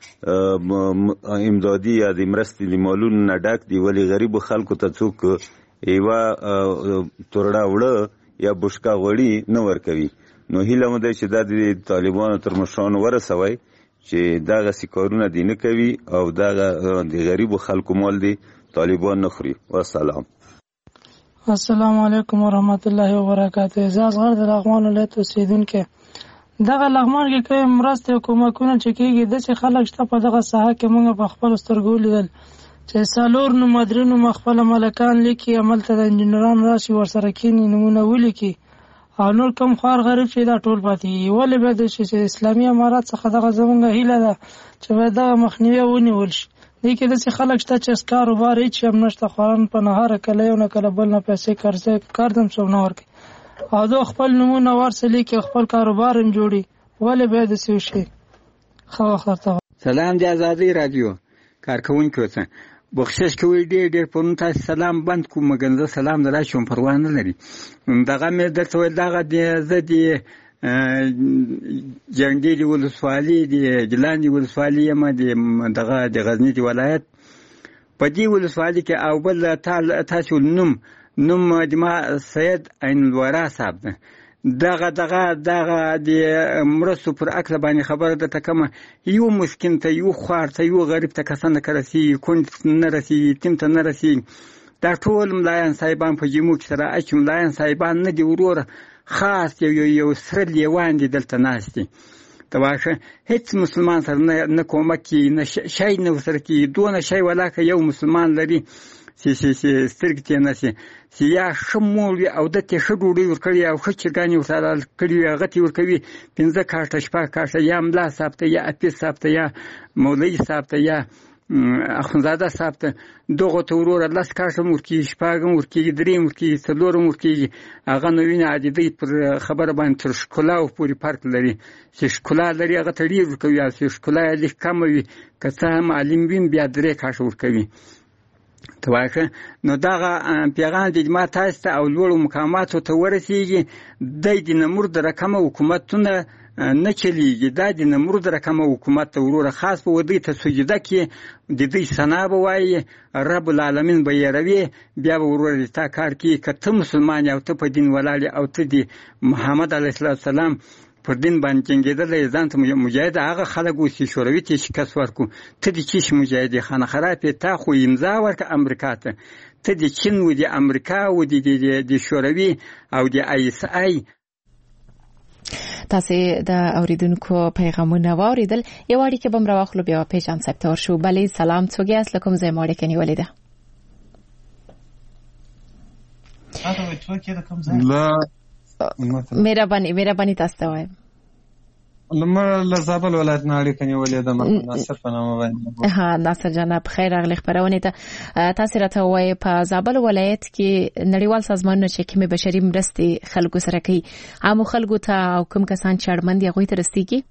د امدادي یا د مرستې د مالونو نه ډک دي، ولې غریبو خلکو ته څوک یوه تورډه وړه یا بشکه غوړي نه ورکوي. نو هیله مو ده چې دا د طالبانو تر مشرانو ورسوئ چې دغسې کارونه دې نه کوي او دغه د غریبو خلکو مال دی طالبان نه خوري. والسلام. السلام علیکم ورحمت الله وبرکاته. زه اصغر د لغمان ولایت اوسیدونکی. دغه لغمان کې کوم مرستې او کومکونه چې کېږي داسې خلک شته په دغه ساحه کې موږ په خپلو سترګو ولیدل چې څلور نوم درې نوم خپله ملکان لیکي، هملته د انجینران راشي ورسره کښېني نومونه ولیکي او نور کوم خوار غریب چې دا ټول پاتې. ولې باید چې اسلامي امارات څخه دغه زموږ هیله ده چې باید دغه مخنیوی ونیول شي. دې کې داسې خلک شته چې کاروبار هېڅ شی هم نشته، خواران په نهاره کله یو نه کله بل نه پیسې کار هم څوک نه ورکوي او دو خپل نومونه ورسه لیکي، خپل کاروبار هم جوړي. ولې باید داسې وشي؟ ښه وخت ورته. سلام د ازادۍ راډیو کارکوونکو ته بخشش کوي. ډېر پرون تاسو سلام بند کوم، مګر زه سلام نه راشم پروا نه لري. دغه مې درته ویل دغه زه د جنګدېلي ولسوالي د جلان ولسوالي یم دغه د غزني د ولایت په دې ولسوالي کې او بل تاسو نوم د ما سید عین الورا صاحب ده. دغه د مرستو پر عکس باندې خبره ده کومه یو مسکین ته یو خوار ته یو غریب ته کسان کرسي کونډ نه رسي تیم ته نه رسي. دا ټول ملایان صاحبان په جمهور کې سره اچ ملایان صاحبان نه دی وروره خاص یو سره لیوان دي دلته ناست دي. تواشه هیڅ مسلمان سره نه کومک کی نه شي نه سره کی دونه شي ولاکه یو مسلمان لري چې سترګې ترې نه شي، چې یا ښه مول وي او ده ته ښه ډوډۍ ورکړي او ښه چرګانې ورته حلال کړي وي، هغه ته ورکوي 5 کاټه 6 کاټه، یا ملا صاحب ته یا حفیظ صاحب ته یا مولوي صاحب ته یا اخندزاده صاحب ته دغه ته وروره 10 کاټه هم ورکېږي، 6 هم ورکېږي، 3 هم ورکېږي، 4 هم ورکېږي. هغه نو وینې عادي پر خبره باندې تر ښکلاو پورې فرق لري. چې ښکلا لري هغه ته ډېر ورکوي، او چې ښکلا یې لږ کمه وي که څه هم عالم وي بیا 3 کاټه ورکوي. ته وایه نو دغه پیغام د ما تاسو ته او لوړو مقاماتو ته ورسېږي. د نمرود رقمه حکومتونه نه چلیږي، دا د نمرود رقمه حکومت ته وروره خاص به ودی ته سجده کې د دوی ثنا به وایي، رب العالمین به یېروي، بیا به وروره تا کار کوي. که ته مسلمان او ته په دین ولاړ او ته د محمد علیه السلام پر دین باندې جنګېدلی ځان ته مجاهد، هغه خلک اوس چې شوروي ته شکست ورکړو، ته د چی شي مجاهد یې؟ خانه خراب یې. تا خو امضا ورکړه امریکا ته، ته د چین و د امریکا و د شوروي او د ایس ای. تاسو د اوریدونکو پیغامونه واوریدل. یو اړیکه بم راوخلو بیا پیجان سکتور شو. بله سلام، څوک یاست؟ لکم زه ماړه کني ولیده. مهرباني تاسو ته وایم. له زابل ولایت نه اړیکه نیولې ده، ناصر په نامه باندې. ها ناصر جناب خیر راغلی خبرونه ته. تاسو راته وایي په زابل ولایت کې نړیوال سازمانونه چې کومه بشري مرستې خلکو سره کوي، عامو خلکو ته او کوم کسان چې اړمن دي هغوی ته رسیږي؟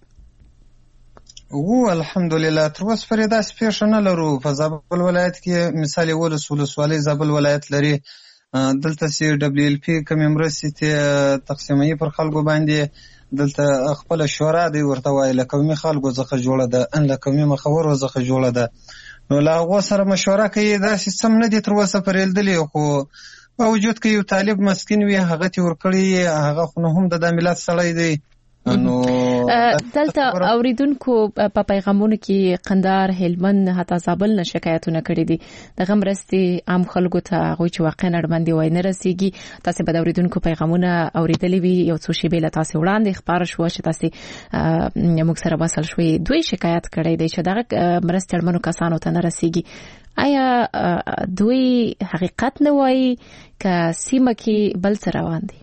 الحمدلله تر اوسه پورې داسې پیښه نه لرو. په زابل ولایت کې مثال ولسوالۍ زابل ولایت لري، دلته چې WLP کومې مرستې ته تقسیموي پر خلکو باندې، دلته خپل شورا دی ورته وایي له قومي خلکو څخه جوړه ده، ان له قومي مخورو څخه جوړه ده. نو له هغو سره مشوره کوي. دا سیستم نه دی تر اوسه پورې لیدلی، خو په وجود کې یو طالب مسکین وي هغه ته ورکړي، هغه خو نو هم د ملت سړی دی. نو دلته اوریدونکو په پیغامونو کې قندار، هلمند، حتی زابل نه شکایتونه کړي دي د غمرستي عام خلکو ته، هغوی چې واقعا اړمن وای نه رسیږي. تاسو به د اوریدونکو پیغامونه اوریدلې وي. یو څو شیبې له تاسو وړاندې خبر شو چې تاسو موږ سره وصل شوي، دوی شکایت کړي دي چې دغه مرستې اړمنو کسانو ته نه رسیږي. آیا دوی حقیقت نه وایي که سیمه کې بل څه روان دي؟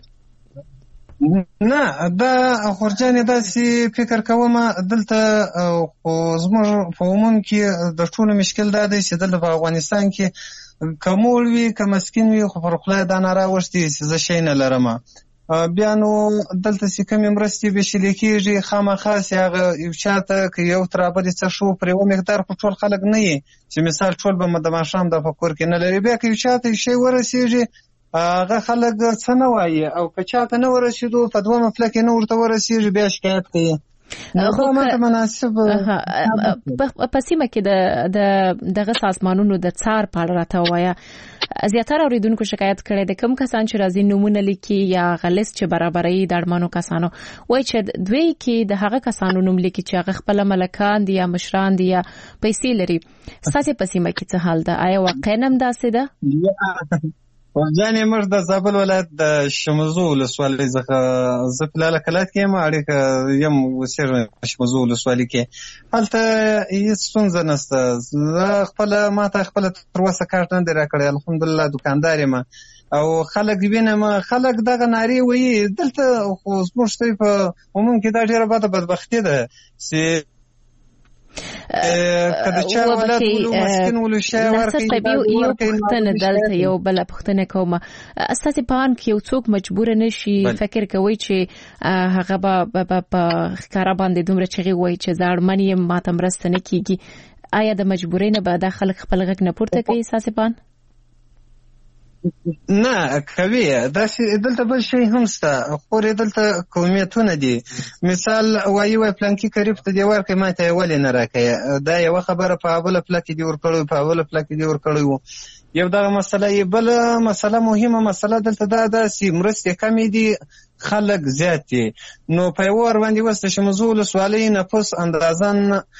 نه، دا خورجانې داسې فکر کوم. دلته خو زموږ په عموم کې د ټولو مشکل دا دی چې دلته په افغانستان کې که مول وي که مسکین وي، خو پر خدای دا ناره وشتي چې زه شی نه لرم. بیا نو دلته چې کومې مرستې ویشلې کېږي خامخا چې هغه یو چا ته که یو ترابلې څه شو پر یوه مقدار خو ټول خلک نه یي چې مثال ټول به د ماښام د فکر کې نه لري. بیا که یو چا ته شی ورسېږي هغه خلک څه نه وایي، او که چاته نه ورسېدو په دوه مفله کې نه ورته ورسېږي بیا شکایت کوي. دا ماته مناسب په سیمه کې دغه سازمانونو د څار په اړه راته ووایه. زیاتره اوریدونکو شکایت کړی د کوم کسان چې راځي نومونه لیکي یا غلیظ چې برابرۍ د اړمنو کسانو، وایي چې دوی کې د هغه کسانو نوم لیکي چې هغه خپل ملکان دي یا مشران دي یا پیسې لري. ستاسو په سیمه کې څه حال ده؟ آیا واقعا هم داسې ده؟ ځانې موږ د زابل ولایت د شمزو ولسوالۍ څخه، زه فلحاله کلات کې یم، اړیکه یم اوسېږم شمزو ولسوالۍ کې. هلته هېڅ ستونزه نشته. زه خپله ماته خپله تر اوسه کارت نه دی راکړی، الحمدلله دوکاندار یم او خلک وینم خلک دغه نارې وایي. دلته خو زموږ شته په عموم کې دا ډېره بده بدبختي ده چې یو بل پښتنه کومه اساسي پان کې یو څوک مجبور نشي فکر کوي چې هغه به په ښکارا باندې دومره چغي وای چې ځړمن یې ماته مرسته نه کیږي. آیا د مجبورۍ نه به د خلک خپل غږ نه پورته کوي اساسي پان؟ نه کوي. دلته بل شی هم شته، خو دلته قومیتونه دي. مثال وایي پلانکي قریب ته دی ورکړی ماته ولې نه راکوي. دا یوه خبره په اوله پله کې دې ورکړی، په اوله پله کې دې ورکړی و. یو دغه مسله یې. بله مسله مهمه مسله دلته دا ده چې مرستې کمې دي خلک زیات دي. نو په یو ور باندې اوس د شمزو ولسوالۍ نفوس اندازاً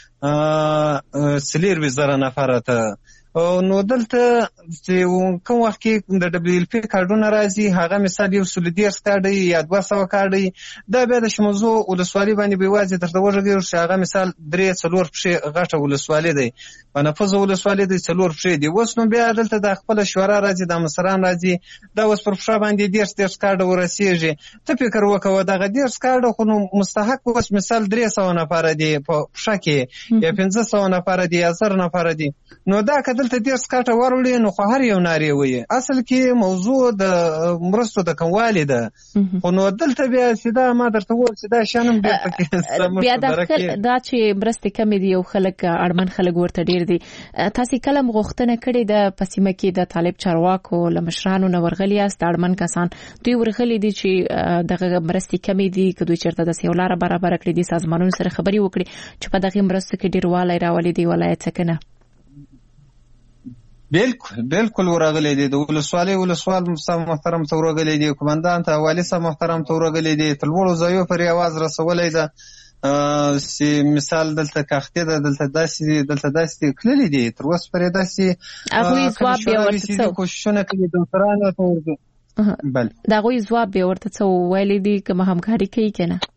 40,000 نفره ته. نو دلته کوم وخت کې د WLP کارډونه راځي هغه مثال 130 کارډ یا 200 کارډ دا بیا د شمزو ولسوالۍ باندې به واځي درته وژغیر چې هغه مثال 3-4 پښې غټه ولسوالۍ دی په نفوذ ولسوالۍ دی 4 پښې دی. اوس نو بیا دلته د خپل شورا راځي د مصران راځي دا اوس پر پښه باندې 10 کارډ ورسیږي. ته فکر وکوه دغه 10 کارډ خو نو مستحق اوس مثال 300 نفر دی په پښه کې یا 500 نفر دی یا 1000 نفر دی. نو دا کله ته 10 کارټه ورولې نو خو هر یو ناری وي اصل کې موضوع د مرستو د کموالي ده. خو نو دلته بیا سیده ما درته وویل چې دا شانم ډېر پکې بیا دا چې مرستې کمې دي او خلک اړمن خلک ورته ډېر دي. تاسې کله غوښتنه کړې ده په سیمه کې د طالب چارواکو له مشرانو نه ورغلي یاست اړمن کسان دوی ورغلي دي چې دغه مرستې کمې دي که دوی چېرته داسې یو لاره برابره کړې دي سازمانونو سره خبرې وکړي چې په دغې مرستو کې ډېروالی راولي دی ولایت څه که نه؟ بالکل ورغلي دي. د ولسوال محترم ته ورغلي دي قومندان ته والي صاحب محترم ته ورغلي دي تر لوړو ځایو پورې आवाज رسولې ده. مثال دلته کاختي ده دلته داسې کړلې دي تر اوسه پورې داسې هغوی ځواب بیا ورته څه کوششونه کوي د سرانو ته ورته بل دا هغوی ځواب بیا ورته څه ویلي دي که همکاري کوي که نه؟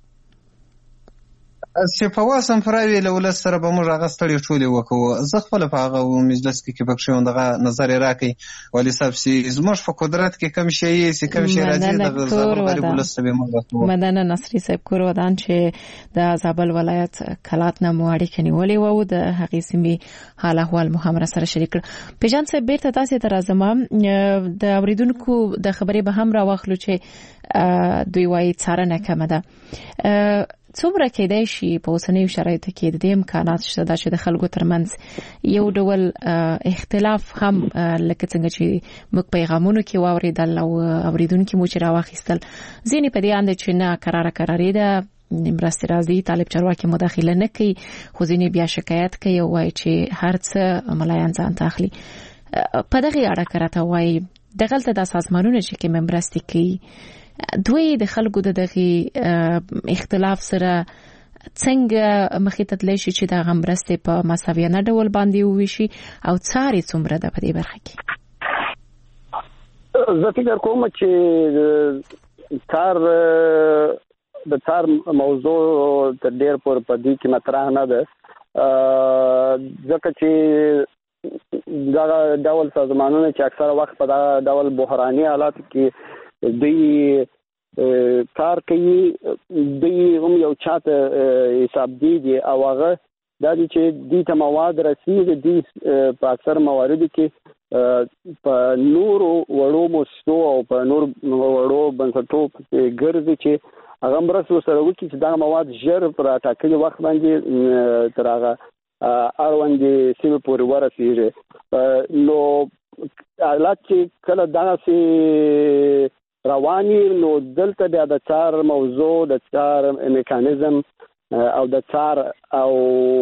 چې په واسم فراوي له ولس سره به موږ هغه ستړي ټولې وکړو. زه خپله په هغه مجلس کې پکښې وم دغه نظر یې راکړئ والي صاحب چې زموږ په قدرت کې کوم شی چې کوم شی راځي د زابل غریب ولس ته به موږ وکړو. مننه نصري صاحب کور ودان چې د زابل ولایت کلات نه مو اړیکې نیولې وو د هغې سیمې حال احوال مو هم راسره شریک کړ. پیژان صاحب بیرته تاسې ته راځم د اورېدونکو د خبرې به هم راواخلو چې دوی وایي څارنه کمه ده. څومره کېدای شي په اوسنیو شرایطو کې د دې امکانات شته دا چې د خلکو ترمنځ یو ډول اختلاف هم لکه څنګه چې موږ پیغامونو کې واورېدل او اورېدونکي مو چې راواخیستل ځینې په دې اند چې نه قرارې ده مرستې راځي طالب چارواکي مداخله نه کوي خو ځینې بیا شکایت کوي او وایي چې هر څه ملایان ځان ته اخلي. په دغې اړه که راته وایي دغلته دا سازمانونه چې کومې مرستې کوي دوی د خلکو د دغه اختلاف سره څنګه مخې ته تللی شي چې د مرستې په مساویانه ډول باندې وویشي او څارې څومره ده په دې برخه کې؟ زه فکر کوم چې د څار موضوع تر ډېر پورې په دې کې مطرح نه ده ځکه چې دا ډول سازمانونه چې اکثره وخت په دا ډول بحراني حالاتو کې دوی کار کوي دوی هم یو چاته حساب دي او هغه دا چې دوی ته مواد رسیږي دوی په اکثر مواردو کې په نورو وړو مؤسسو او په نور وړو بنسټو ګرځي چې هغه مرستو سره وکړي چې دا مواد ژر پر ټاکلي وخت باندې تر هغه اړوندې سیمې پورې ورسیږي. نو حالات چې کله دغسې رواني نو دلته بیا د څار موضوع د څار میکانیزم او د څار او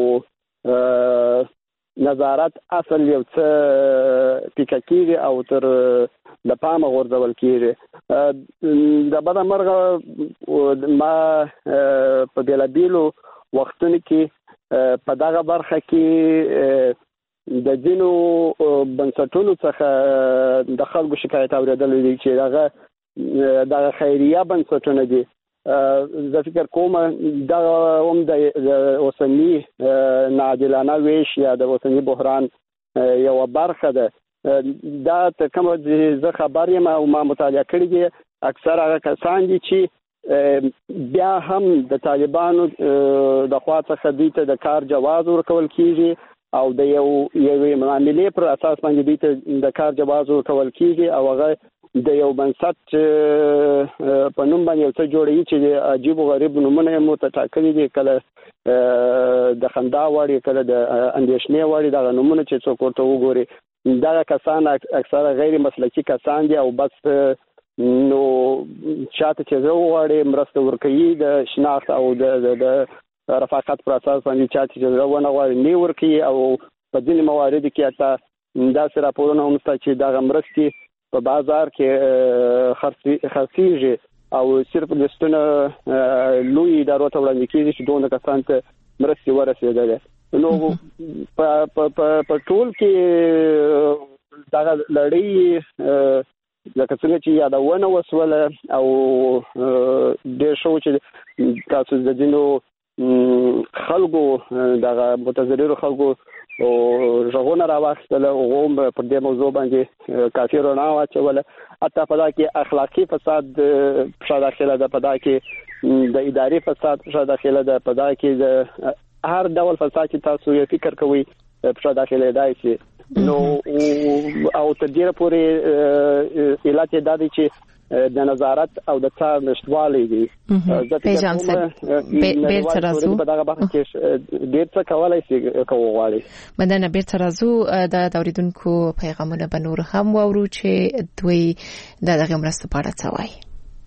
نظارت اصل یو څه پیکه کېږي او تر د پامه غورځول کېږي. د بده مرغه ما په بېلابېلو وختونو کې په دغه برخه کې د ځینو بنسټونو څخه د خلکو شکایت اورېدلی دی چې دغه خیریه بنسټونه دي. زه فکر کوم دا هم د اوسني ناعادلانه ویش یا د اوسني بحران یوه برخه ده. دا ته کومه زه خبر یم او ما مطالعه کړي دي اکثر هغه کسان دي چې بیا هم د طالبانو د خوا څخه دوی ته د کار جواز ورکول کېږي او د یوې معاملې پر اساس باندې دوی ته د کار جواز ورکول کېږي او هغه د یو بنسټ په نوم باندې یو څه جوړوي چې عجیب و غریب نومونه یې مو ته ټاکلي دي کله د خندا وړ کله د اندېښنې وړ دغه نومونه چې څوک ورته وګوري دغه کسان اکثره غیر مسلکي کسان دي او بس نو چاته چې زه وغواړې مرسته ورکوي د شناخت او د رفاقت پر اساس باندې چاته چې زه ونه غواړې نه ورکوي او په ځینې مواردو کې حتی داسې راپورونه هم شته چې دغه مرستې په بازار کې خرڅېږي او صرف لستونه لوی ادارو ته وړاندې کیږي چې دونه کسان ته مرستې ورسېدلې. نو په ټول کې دا لړۍ لکه څنګه چې یادونه وسوله او ډېر شو چې تاسو د دینو خلکو دغه متضررو خلکو او ژغونه راوښتله هغه پر دې موضوع باندې کافي رڼا واچوله. حتی په دا کې اخلاقي فساد په داخله ده، په دا کې د اداري فساد په داخله ده، په دا کې د هر ډول فساد چې تاسو یې فکر کوئ په داخله دی شي. نو او تر ډیره پورې علت یې دا دی چې د نظارت او د څار نشټوالي دي. پیژان سره بیرته راځو په دغه برخه کې ډیر څه کولای شي کوي. مدنه بیرته راځو د اوریدونکو پیغامونه به نور هم واورو چې دوی دغه مرسته په اړه څه وایي.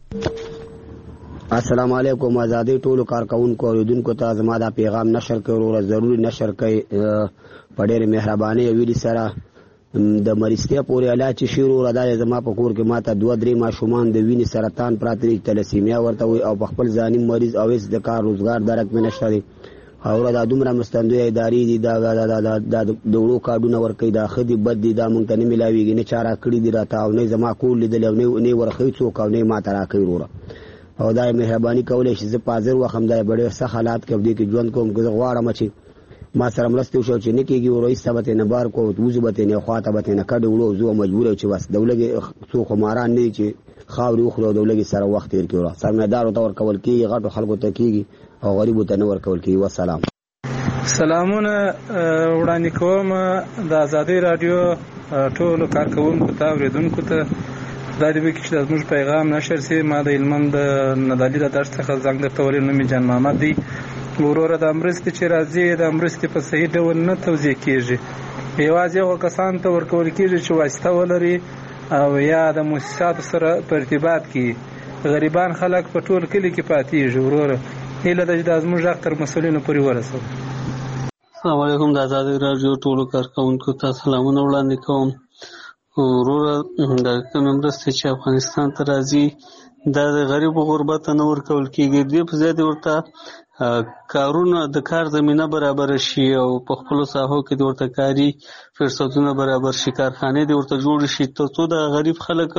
السلام علیکم. آزادی ټولو کارکونکو اوریدونکو ته زما دا پیغام نشر کړو، ضروري نشر کړئ په ډېر مهرباني او ویلي سره. د مریضتیا پورې علاج چې شروع راځي زما په کور کې ماته 2-3 ماشومان د وینې سرطان پراته دي، تلسیمیا ورته وي او په خپل ځاني مریض او هیڅ د کار روزګار درک مې نشته دي. او دا دومره مستندوی ادارې دي دا د وړو کارډونه ورکوي، دا ښه دي بد دي، دا مونږ ته نه میلاویږي، نه چا راکړي دي راته او نه زما کور لیدلی او نه ورښوي څوک او نه ماته راکوي وروره. او دا مهرباني کولی شي زه په حاضر وخم دا به ډېر سخت حالات کې دې کې ژوند کوم که زه غواړم چې ما سره مرستې وشي چې نه کېږي ورئیس ته به ترېنه بار کو وځو به ترېنه خوا ته به ترېنه کډې وړو زو مجبور یو چې بس د ولږې څو خماران نه دي چې خاورې وخوري او د ولږې سره وخت تېر کړي وروه. سرمایهدارو ته ورکول کېږي، غټو خلکو ته کېږي او غریبو ته نه ورکول کېږي. والسلام. سلامونه وړاندې کوم د ازادۍ راډیو ټولو کارکوونکو ته اوریدونکو ته. دا دې وکړي چې زموږ پیغام نشر سي. ما د هلمند ندالي د درس څخه زنګ درته ولې نوم جان محمد دی. وروره د مرستې چې راځي د مرستې په صحیح ډول نه توزیع کېږي، یوازې هغو کسانو ته ورکول کېږي چې واسطه ولري او یا د مؤسساتو سره په ارتباط کې. غریبان خلک په ټول کلي کې پاتېږي. وروره هیله ده چې دا زموږ غږ تر مسؤلینو پورې ورسوو. السلام علیکم. د ازادۍ راډیو ټولو کارکوونکو ته سلامونه وړاندې کوم. وروره د کومې مرستې چې افغانستان ته راځي دا د غریبو غربت نه ورکول کېږي، دوی په ځای ورته کارونه د کار زمینه برابر شي او په خپلو ساحو کې د ورته کاري فرصتونه برابر شي، کارخانې د ورته جوړ شي تر څو د غریب خلک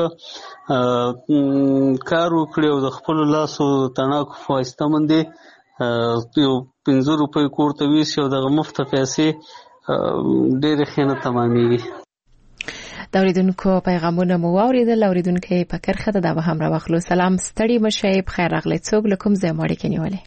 کار وکړي او د خپلو لاسو تڼاکو په واسطه باندې یو 15 روپۍ کور ته ویسي او دغه مفته پیسې ډېرې ښې نه تمامېږي. د اوریدونکو پیغامونه مو واوریدل. اوریدونکو په کرخه دا به هم راوخلو. سلام، ستړي مشئ، بخیر راغلی. څوک له کوم ځای مو اړیکې نیولې؟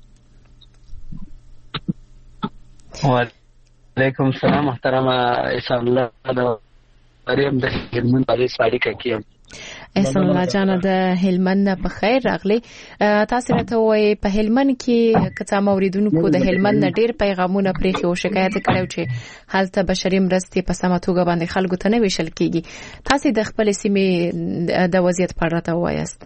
وعلیکم السلام محترمه احسان الله د مریم د هلمند پالیس اړیکه کیم. احسان الله جان د هلمند په خیر راغلی. تاسو راته وایي په هلمند کې کڅا موریدونکو د هلمند ډیر پیغامونه پرې او شکایت کړو چې حالت بشري مرستې په سمه توګه باندې خلکو ته نه ویشل کیږي. تاسو د خپل سیمې د وضعیت په اړه راته وایاست.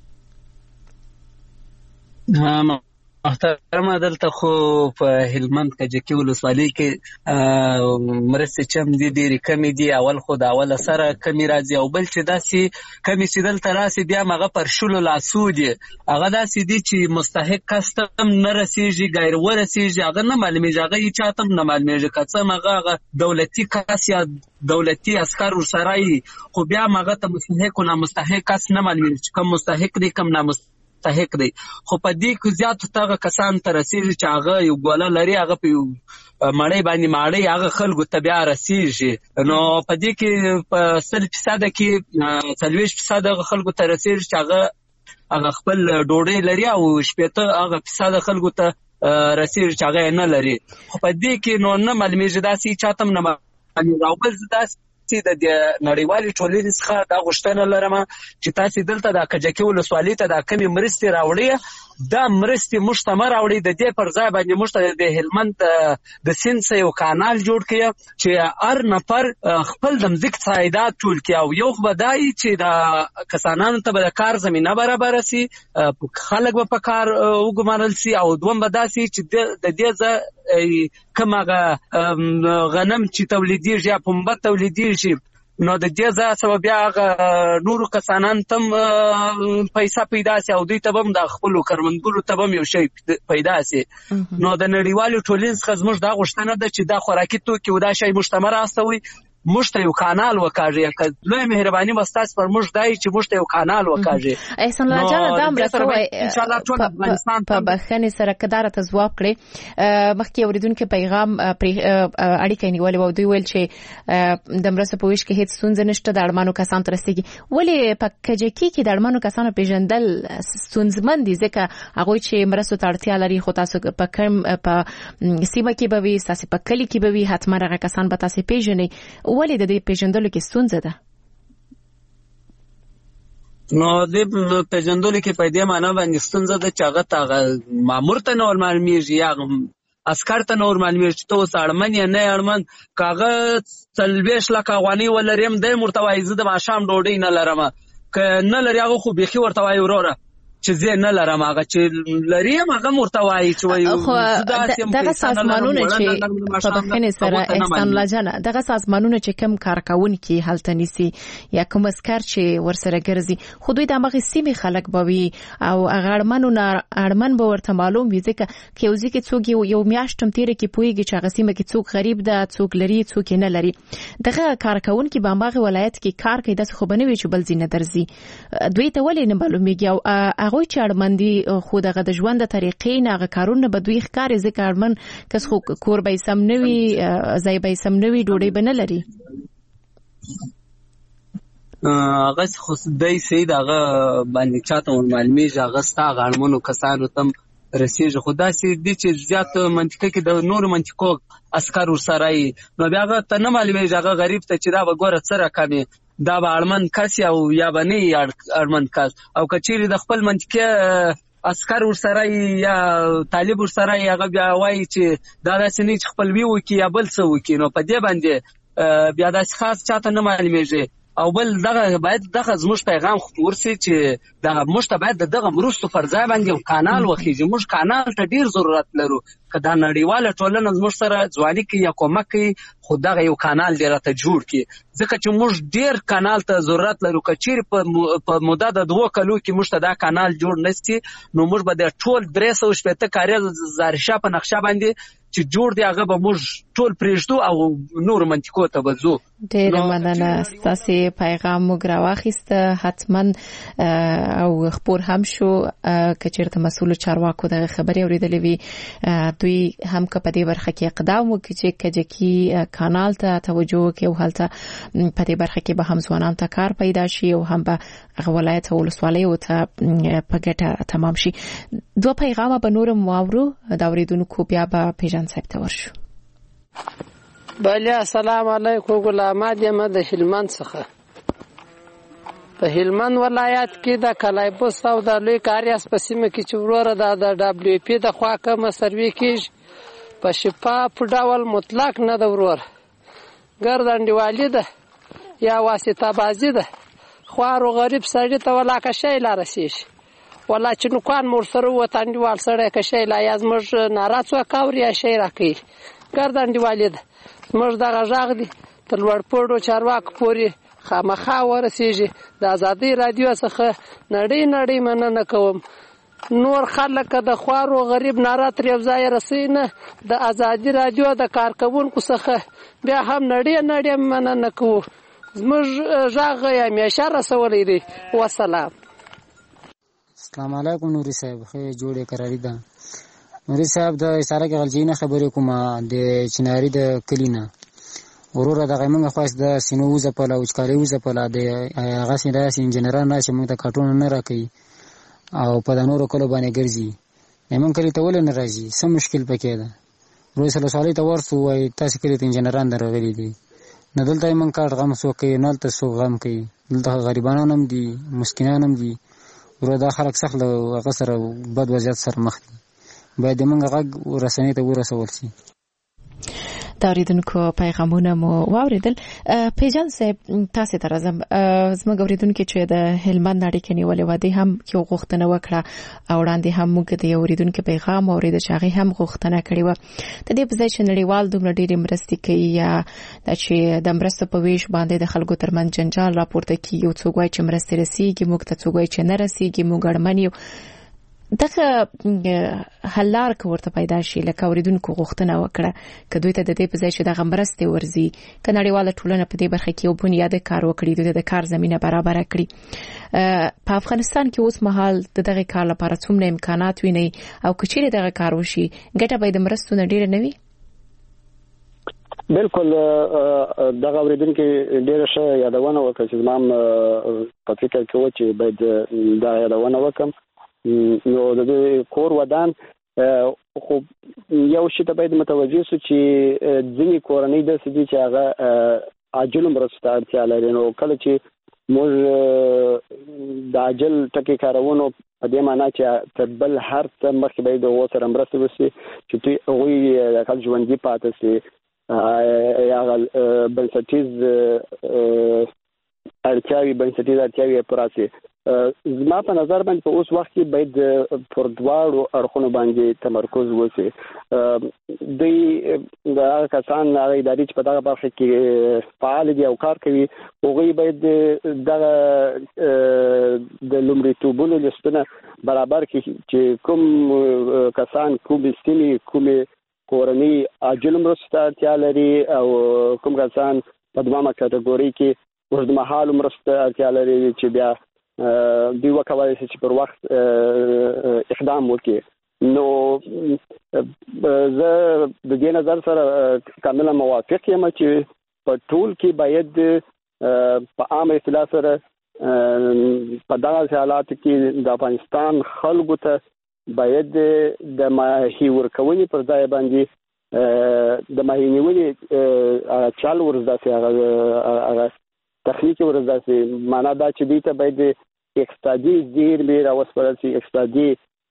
محترمه دلته خو په هلمند کجکي ولسوالۍ کې مرستې چم دي ډېرې کمې دي. اول خو د اوله سره کمې راځي او بل چې داسې کمې چې دلته راسي بیا هم هغه پر شلو لاسو دي. هغه داسې دي چې مستحق کس ته هم نه رسېږي، غیر ورسېږي، هغه نه معلومېږي، هغه هېچا ته هم نه معلومېږي. که څه هم هغه دولتي کس یا دولتي عسکر ورسره وي خو بیا هم هغه ته مستحق و نامستحق کس نه معلومېږي چې کم مستحق دی کم نامستحق دی. خو په دې کې زیاتو هغه کسان ته رسېږي چې هغه یو ګوله لري، هغه په یو مړۍ باندې ماړۍ هغه خلکو ته بیا رسېږي. نو په دې کې په 100% کې 40% هغه خلکو ته رسېږي چې هغه خپل ډوډۍ لري او 80% خلکو ته رسېږي چې هغه نه لري. خو په دې کې نو نه معلومېږي، داسې چاته هم نه معلومېږي. او بل داسې د نړیوالې ټولنې څخه دا غوښتنه لرم چې تاسې دلته د کجکي ولسوالۍ ته دا کمې مرستې راوړئ، دا مرستې موږ ته مه راوړئ، د دې پر ځای باندې موږ ته د هلمند د سیند څخه یو کانال جوړ کړئ چې هر نفر خپل د مځکې څخه عایدات ټول کړي. او یو خو به دا وي چې د کسانانو ته به د کار زمینه برابره سي، خلک به په کار وګمارل سي. او دوم به داسې چې د دې کوم هغه غنم چې تولیدېږي یا پنبه تولیدېږي نو د دې ځای څخه بیا هغه نورو کسانان تم پیسې پیدا سي او دوی ته هم د خپلو کروندګرو ته هم یو شی پیدا سي. نو د نړیوالې ټولنې څخه زموږ دا غوښتنه ده چې دا خوراکي توکي او دا شی موږ ته مه راستوئ، موږ ته یو کانال وکاږي. لوی مهرباني به ستاسو پر موږ دی چې موږ ته یو کانال وکاږي. احسان الله جان دا مرسته وای په بخښنې سره کدار ته ځواب کړي. مخکې اوریدونکو پیغام اړیکه نیولې و، دوی ویل چې د مرسته په ویش کې هیڅ ستونزه نشته، د اړمنو کسانو ته رسیږي. ولې په کجکي کې د اړمنو کسانو پیژندل ستونزمن دي؟ ځکه هغوی چې مرستو ته اړتیا لري خو تاسو په کوم په سیمه کې به وي، تاسو په کلي کې به وي، حتما هغه کسان به تاسو پیژنئ. ولې د دې پیژندلو کې ستونزه ده؟ نو د پیژندلو کې په دې معنی باندې ستونزه ده چې هغه ته مامور ته نور معلومیږي یا عسکر ته نور معلومیږي چې ته اوس اړمن یا نه اړمن. که هغه 40 لک افغانۍ ولري دی ورته وایي زه د ماښام ډوډۍ نه لرم، که نه لري هغه خو بیخي ورته وایي وروره چې زه نه لرم، هغه چې لري هغه ورته وایي چې وایي دغه سازمانونه چې په بخښنې سره احسان الله جان دغه سازمانونه چې کم کارکوونکي هلته نیسي یا کوم عسکر چې ورسره ګرځي خو دوی د هغې سیمې خلک به وي او هغه اړمن به ورته معلوم وي. ځکه که یو ځای کې څوک یو میاشت هم تېره کې پوهېږي چې هغه سیمه کې څوک غریب ده، څوک لري څوک نه لري، دغه کارکوونکي به هماغې ولایت کې کار کوي، داسې خو به نه وي چې بل ځای نه درځي. دوی ته ولې نه معلومېږي؟ او هغوی چې اړمن دي خو دغه د ژوند د طریقې نه هغه کارونه به دوی ښکاري، ځکه اړمن کس خو کور به یې سم نه وي، ځای به یې سم نه وي، ډوډۍ به نه لري. هغه خو دی صحیح د هغه باندې چاته معلومیږي، هغه ستا هغه اړمنو کسانو ته رسېږي. خو داسې دي چې زیات منطقه کې د نورو منطقو عسکر ورسره وي، نو بیا هغه ته نه معلومیږي هغه غریب ته چې دا به ګوره څه رقم یې، دا به اړمن کس او یا به نه اړمن کس. او که چیرې د خپل منطقه عسکر ورسره یا طالب ورسره هغه بیا وایي چې دا داسې نه چې خپلوي وکړي یا بل څه وکړي، نو په دې باندې بیا داسې خاص چاته نه معلومیږي. او بل دغه باید دغه زموږ پیغام خپور سي چې دغه موږ ته باید دغه مرستو پر ځای باندې یو کانال وخیږي. موږ کانال ته ډیر ضرورت لرو، که دا نړیواله ټولنه زموږ سره ځواني کوي یا کومک کوي، خو دغه یو کانال دې راته جوړ کړي، ځکه چې موږ ډیر کانال ته ضرورت لرو. که چیرې په موده د 2 کالو کې موږ ته دا کانال جوړ نشي، نو موږ به د ټول 360 کاري زارشا په نقشه باندې چې جوړ دی هغه به موږ ټول پرېږدو او نور منطقو ته به ځو. ډېره مننه، ستاسې پیغام موږ راواخیسته، حتما او خپور هم شو. که چېرته مسؤلو چارواکو دغه خبرې اورېدلې وي، دوی هم که په دې برخه کې اقدام وکړي چې کجکي کانال ته توجه وکړي او هلته په دې برخه کې به هم ځوانانو ته کار پیدا شي او هم به هغه ولایت او ولسوالیو ته په ګټه تمام شي. 2 پیغامه به نور هم واورو، د اورېدونکو بیا به پیژان صاحب ته ورشو. بله، السلام علیکم. غلام یم د هلمند څخه. په هلمند ولایت کې د کلایبوس او د لوی کاریاس په سیمه کې چې وروره د دبلیو پی د خوا کومه سروې کېږي په شفاف ډول مطلق نه ده وروره، ګردنډیوالي ده یا واسطه بازي ده. خوار و غریب سړي ته ولا که شی لا رسېږي، ولا چې نوکان مور سره وطنډیوال سړی که شی لا یا زموږ ناره څوک اوري یا شی راکوي، ګردنډیوالي ده. زموږ دغه غږ دی تر لوړپوړو چارواکو پورې خامخا ورسېږي. د ازادۍ راډیو څخه نړۍ مننه کوم. نور خلک د خوار و غریب ناره تر یو ځای رسوي نه، د ازادۍ راډیو د کارکوونکو څخه بیا هم نړۍ مننه کوو. زموږ غږ یې همیشه رسولی دی. وسلام. السلام علیکم نوري صاحب، خیر جوړې قراري ده. نوري صاحب د اشاره کې غلجي نه خبرې کومه د چناري د کلی نه وروره دغه موږ خاص د سینو وځپله وچکالي وځپله د هغه سین داسې انجینران راشي موږ ته کارټونه نه راکوي او په د نورو کلو باندې ګرځي. موږ کلي ته ولې نه راځي؟ څه مشکل پکې ده؟ روی ولسوالۍ ته ورسو وایي تاسې کلي ته انجینران درغلي دي، نه دلته یې موږ کار غم څوک کوي، نه دلته څوک غم کوي. دلته غریبانان هم دي، مسکینان هم دي. ورو دا خلک سخت له هغه سره بد وضعیت سره مخ دي، باید موږ غږ رسنۍ ته ورسول شي. د اوریدونکو پیغامونه مو واوریدل. پیجان صاحب تاسو ته راځم. زموږ اوریدونکو چې د هلمند اړیکې نیولې و دي هم یو غوښتنه وکړه او وړاندې هم موږ د اوریدونکو پیغام اورید چې هغه هم غوښتنه کړې و د دې په ځای چې نړیوال دومره ډېرې مرستې کوي یا چې د مرستو په ویش باندې د خلکو ترمنځ جنجال راپورته کیږي او څوک وایي چې مرستې رسیږي موږ ته څوک وایي چې نه رسیږي موږ اړمن یو دغه حل لار ورته پیدا شي لکه اوریدونکو غوښتنه وکړه که دوی ته د دې په ځای چې دغه مرستې ورزي که نړیواله ټولنه په دې برخه کې یو بنیادي کار وکړي دوی د کار زمينه برابر کړي. په افغانستان کې اوس مهال دغه کار لپاره څومره امکانات ویني او کچېره دغه کار وشي ګټه به د مرستو نه ډیره نه وي؟ بالکل دغه اوریدونکو ډیره ښه یادونه وکړه چې زمام په فکر کې و چې باید دا یادونه وکم. نو د کور ودان خو یو شی ته باید متوجه شو چې ځینې کورنۍ د سدي چې هغه عاجل مرسته اړتیا لري. نو کله چې موږ د عاجل ټکی کارونو په دې معنی چې تبل هر څه مخکې باید د وسره مرسته وشي چې دوی د خپل ژوندۍ پاتې شي یا بنسټیز اړتیاوي پراسي. زما په نظر باندې په اوس وخت کې باید پر دواړو اړخونو باندې تمرکز وشي. دوی دا کسان هغه ادارې چې په دغه برخه کې فعال دي او کار کوي هغوی باید دغه د لومړیتوبونو لستونه برابر کړي چې کوم کسان کوم سیمې کومې کورنۍ عاجل مرسته اړتیا لري او کوم کسان په دویمه کټګوري کې اوږدمهاله مرسته اړتیا لري چې بیا دوی وکولای شي چې پر وخت اقدام وکړي. نو زه د دې نظر سره کاملا موافق یم چې په ټول کې باید په عام اصطلاح سره په دغه حالات کې د افغانستان خلکو ته باید د ماهي ورکونې پر ځای باندې د ماهي نیولې چال ورزداسي هغه تخنیک ورزداسي معنا دا چې دوی ته باید اقتصادي زیرمې راوسپارل شي اقتصادي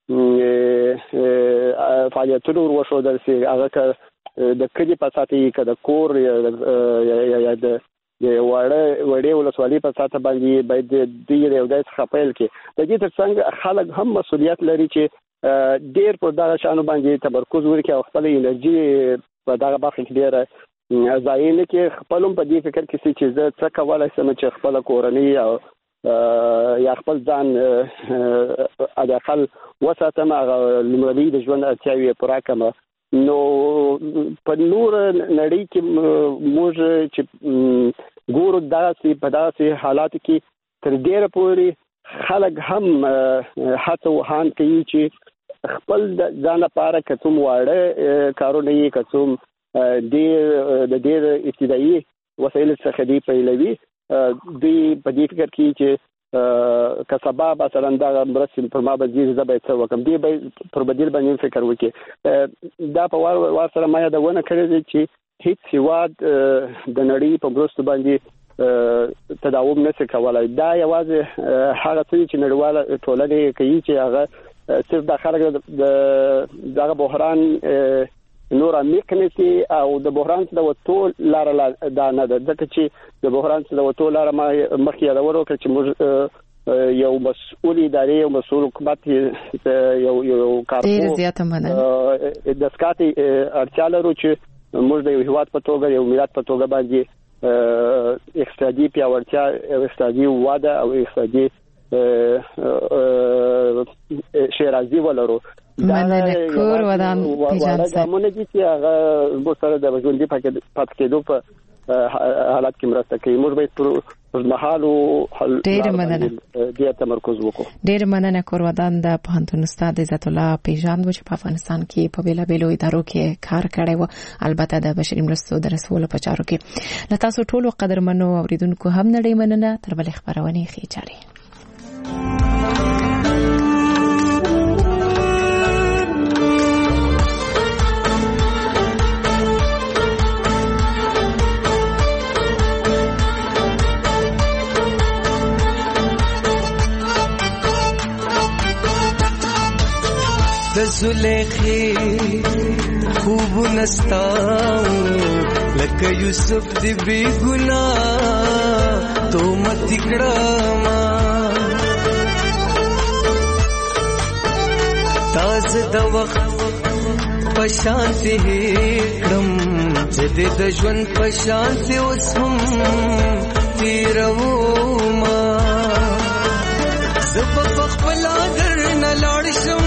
فعالیتونه وروښودل شي هغه که د کلي په ساته یې که د کور یا د وړې ولسوالۍ په ساته باندې باید دوی یو ځای څخه پیل کړي. د دې ترڅنګ خلک هم مسؤلیت لري چې ډېر پر دغه شانو باندې تمرکز وکړي او خپل انرژي په دغه برخه کې ډېره ضایع نه کړي. خپل هم په دې فکر کې چې زه څه کولی شم چې خپل کورنۍ او یا خپل ځان حداقل وساتم هغه لومړنۍ د ژوند اړتیاوې پوره کړم. نو په نور نړۍ کې موږ چې ګورو په داسې حالاتو کې تر ډېره پورې خلک هم هڅه وهان کوي چې خپل ځان لپاره که څوم واړه کارونه یې که څوم د ډېر ابتدایي وسایلو څخه دی پیلوي دوی په دې فکر کې چې که سبا مثلا دغه مرستې پر ما باندې زه باید څه وکړم دوی باید پر بدیل باندې فکر وکړي. دا په وار سره ما یادونه کړې ده چې هیڅ هیواد د نړۍ په مرستو باندې تداوم نشي کولای. دا یوازې هغه څه چې نړیواله ټولنه کوي چې هغه صرف د خلک دغه بحران نور عمیق نشي او د بحران څخه د وټول لار دا نه ده ځکه چې د بحران څخه د وټول لار ما مخکې یادونه وکړه چې موږ یو مسؤل ادارې او مسؤل حکومت یو کارکو د سکاتي اړتیا لرو چې موږ د یو هیواد په توګه یو ملت په توګه باندې اقتصادي پیاوړتیا اقتصادي وده او اقتصادي شیرازي ولرو. مننه کور ودان پیجان صاحب مونږ چې هغه بوسره د ژوندۍ پات کېدو په حالات کې مرسته کوي. موږ باید پر مهالو ډېر مننه دې تمرکز وکړو. ډېر مننه کور ودان د پوهنتون استاد عزت الله پیجان و چې په افغانستان کې په بیلابیلو ادارو کې کار کړی و البته د بشري مرستو د رسولو په چارو کې. له تاسو ټولو قدرمنو اوریدونکو هم نړۍ مننه. تر بلې خبرونه ښې چارې. د زلیخی خوب نستاو لکه یوسف دی بی گناه تو مت کړما تاز د وخت پشانتی کړم چې د ژوند پشانتی اوس هم تیروما زب خپل در نه لاړ شم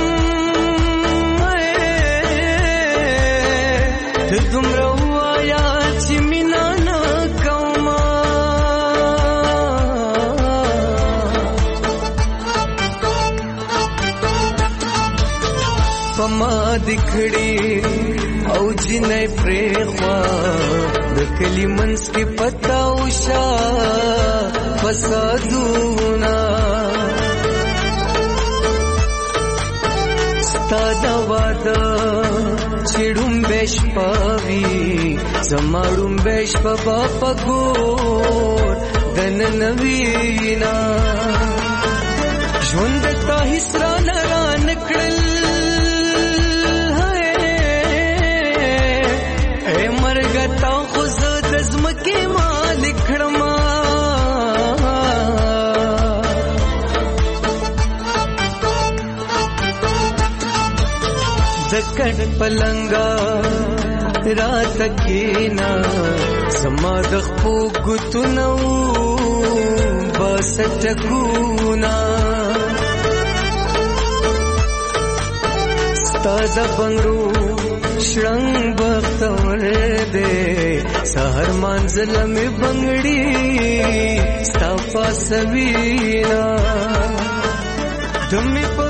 ته دومره وایا چې مینا نه کومه پما دکھڑی او جنای پریخوا د کلی منس کې پتا وشا فسادونا ستا واده چړم بش پاوی زماړم بش په پګور دن نوینا ژوند تا هسرا نران کړل مرګتا خو زد زمکه مالک کړما دکړ پلنګا رات کینا سما د خو ګتنو بس ټکونا ستاد بنگرو شرنګ بختور دے سحر منزل میں بنگڑی ستا پاسوینا دمی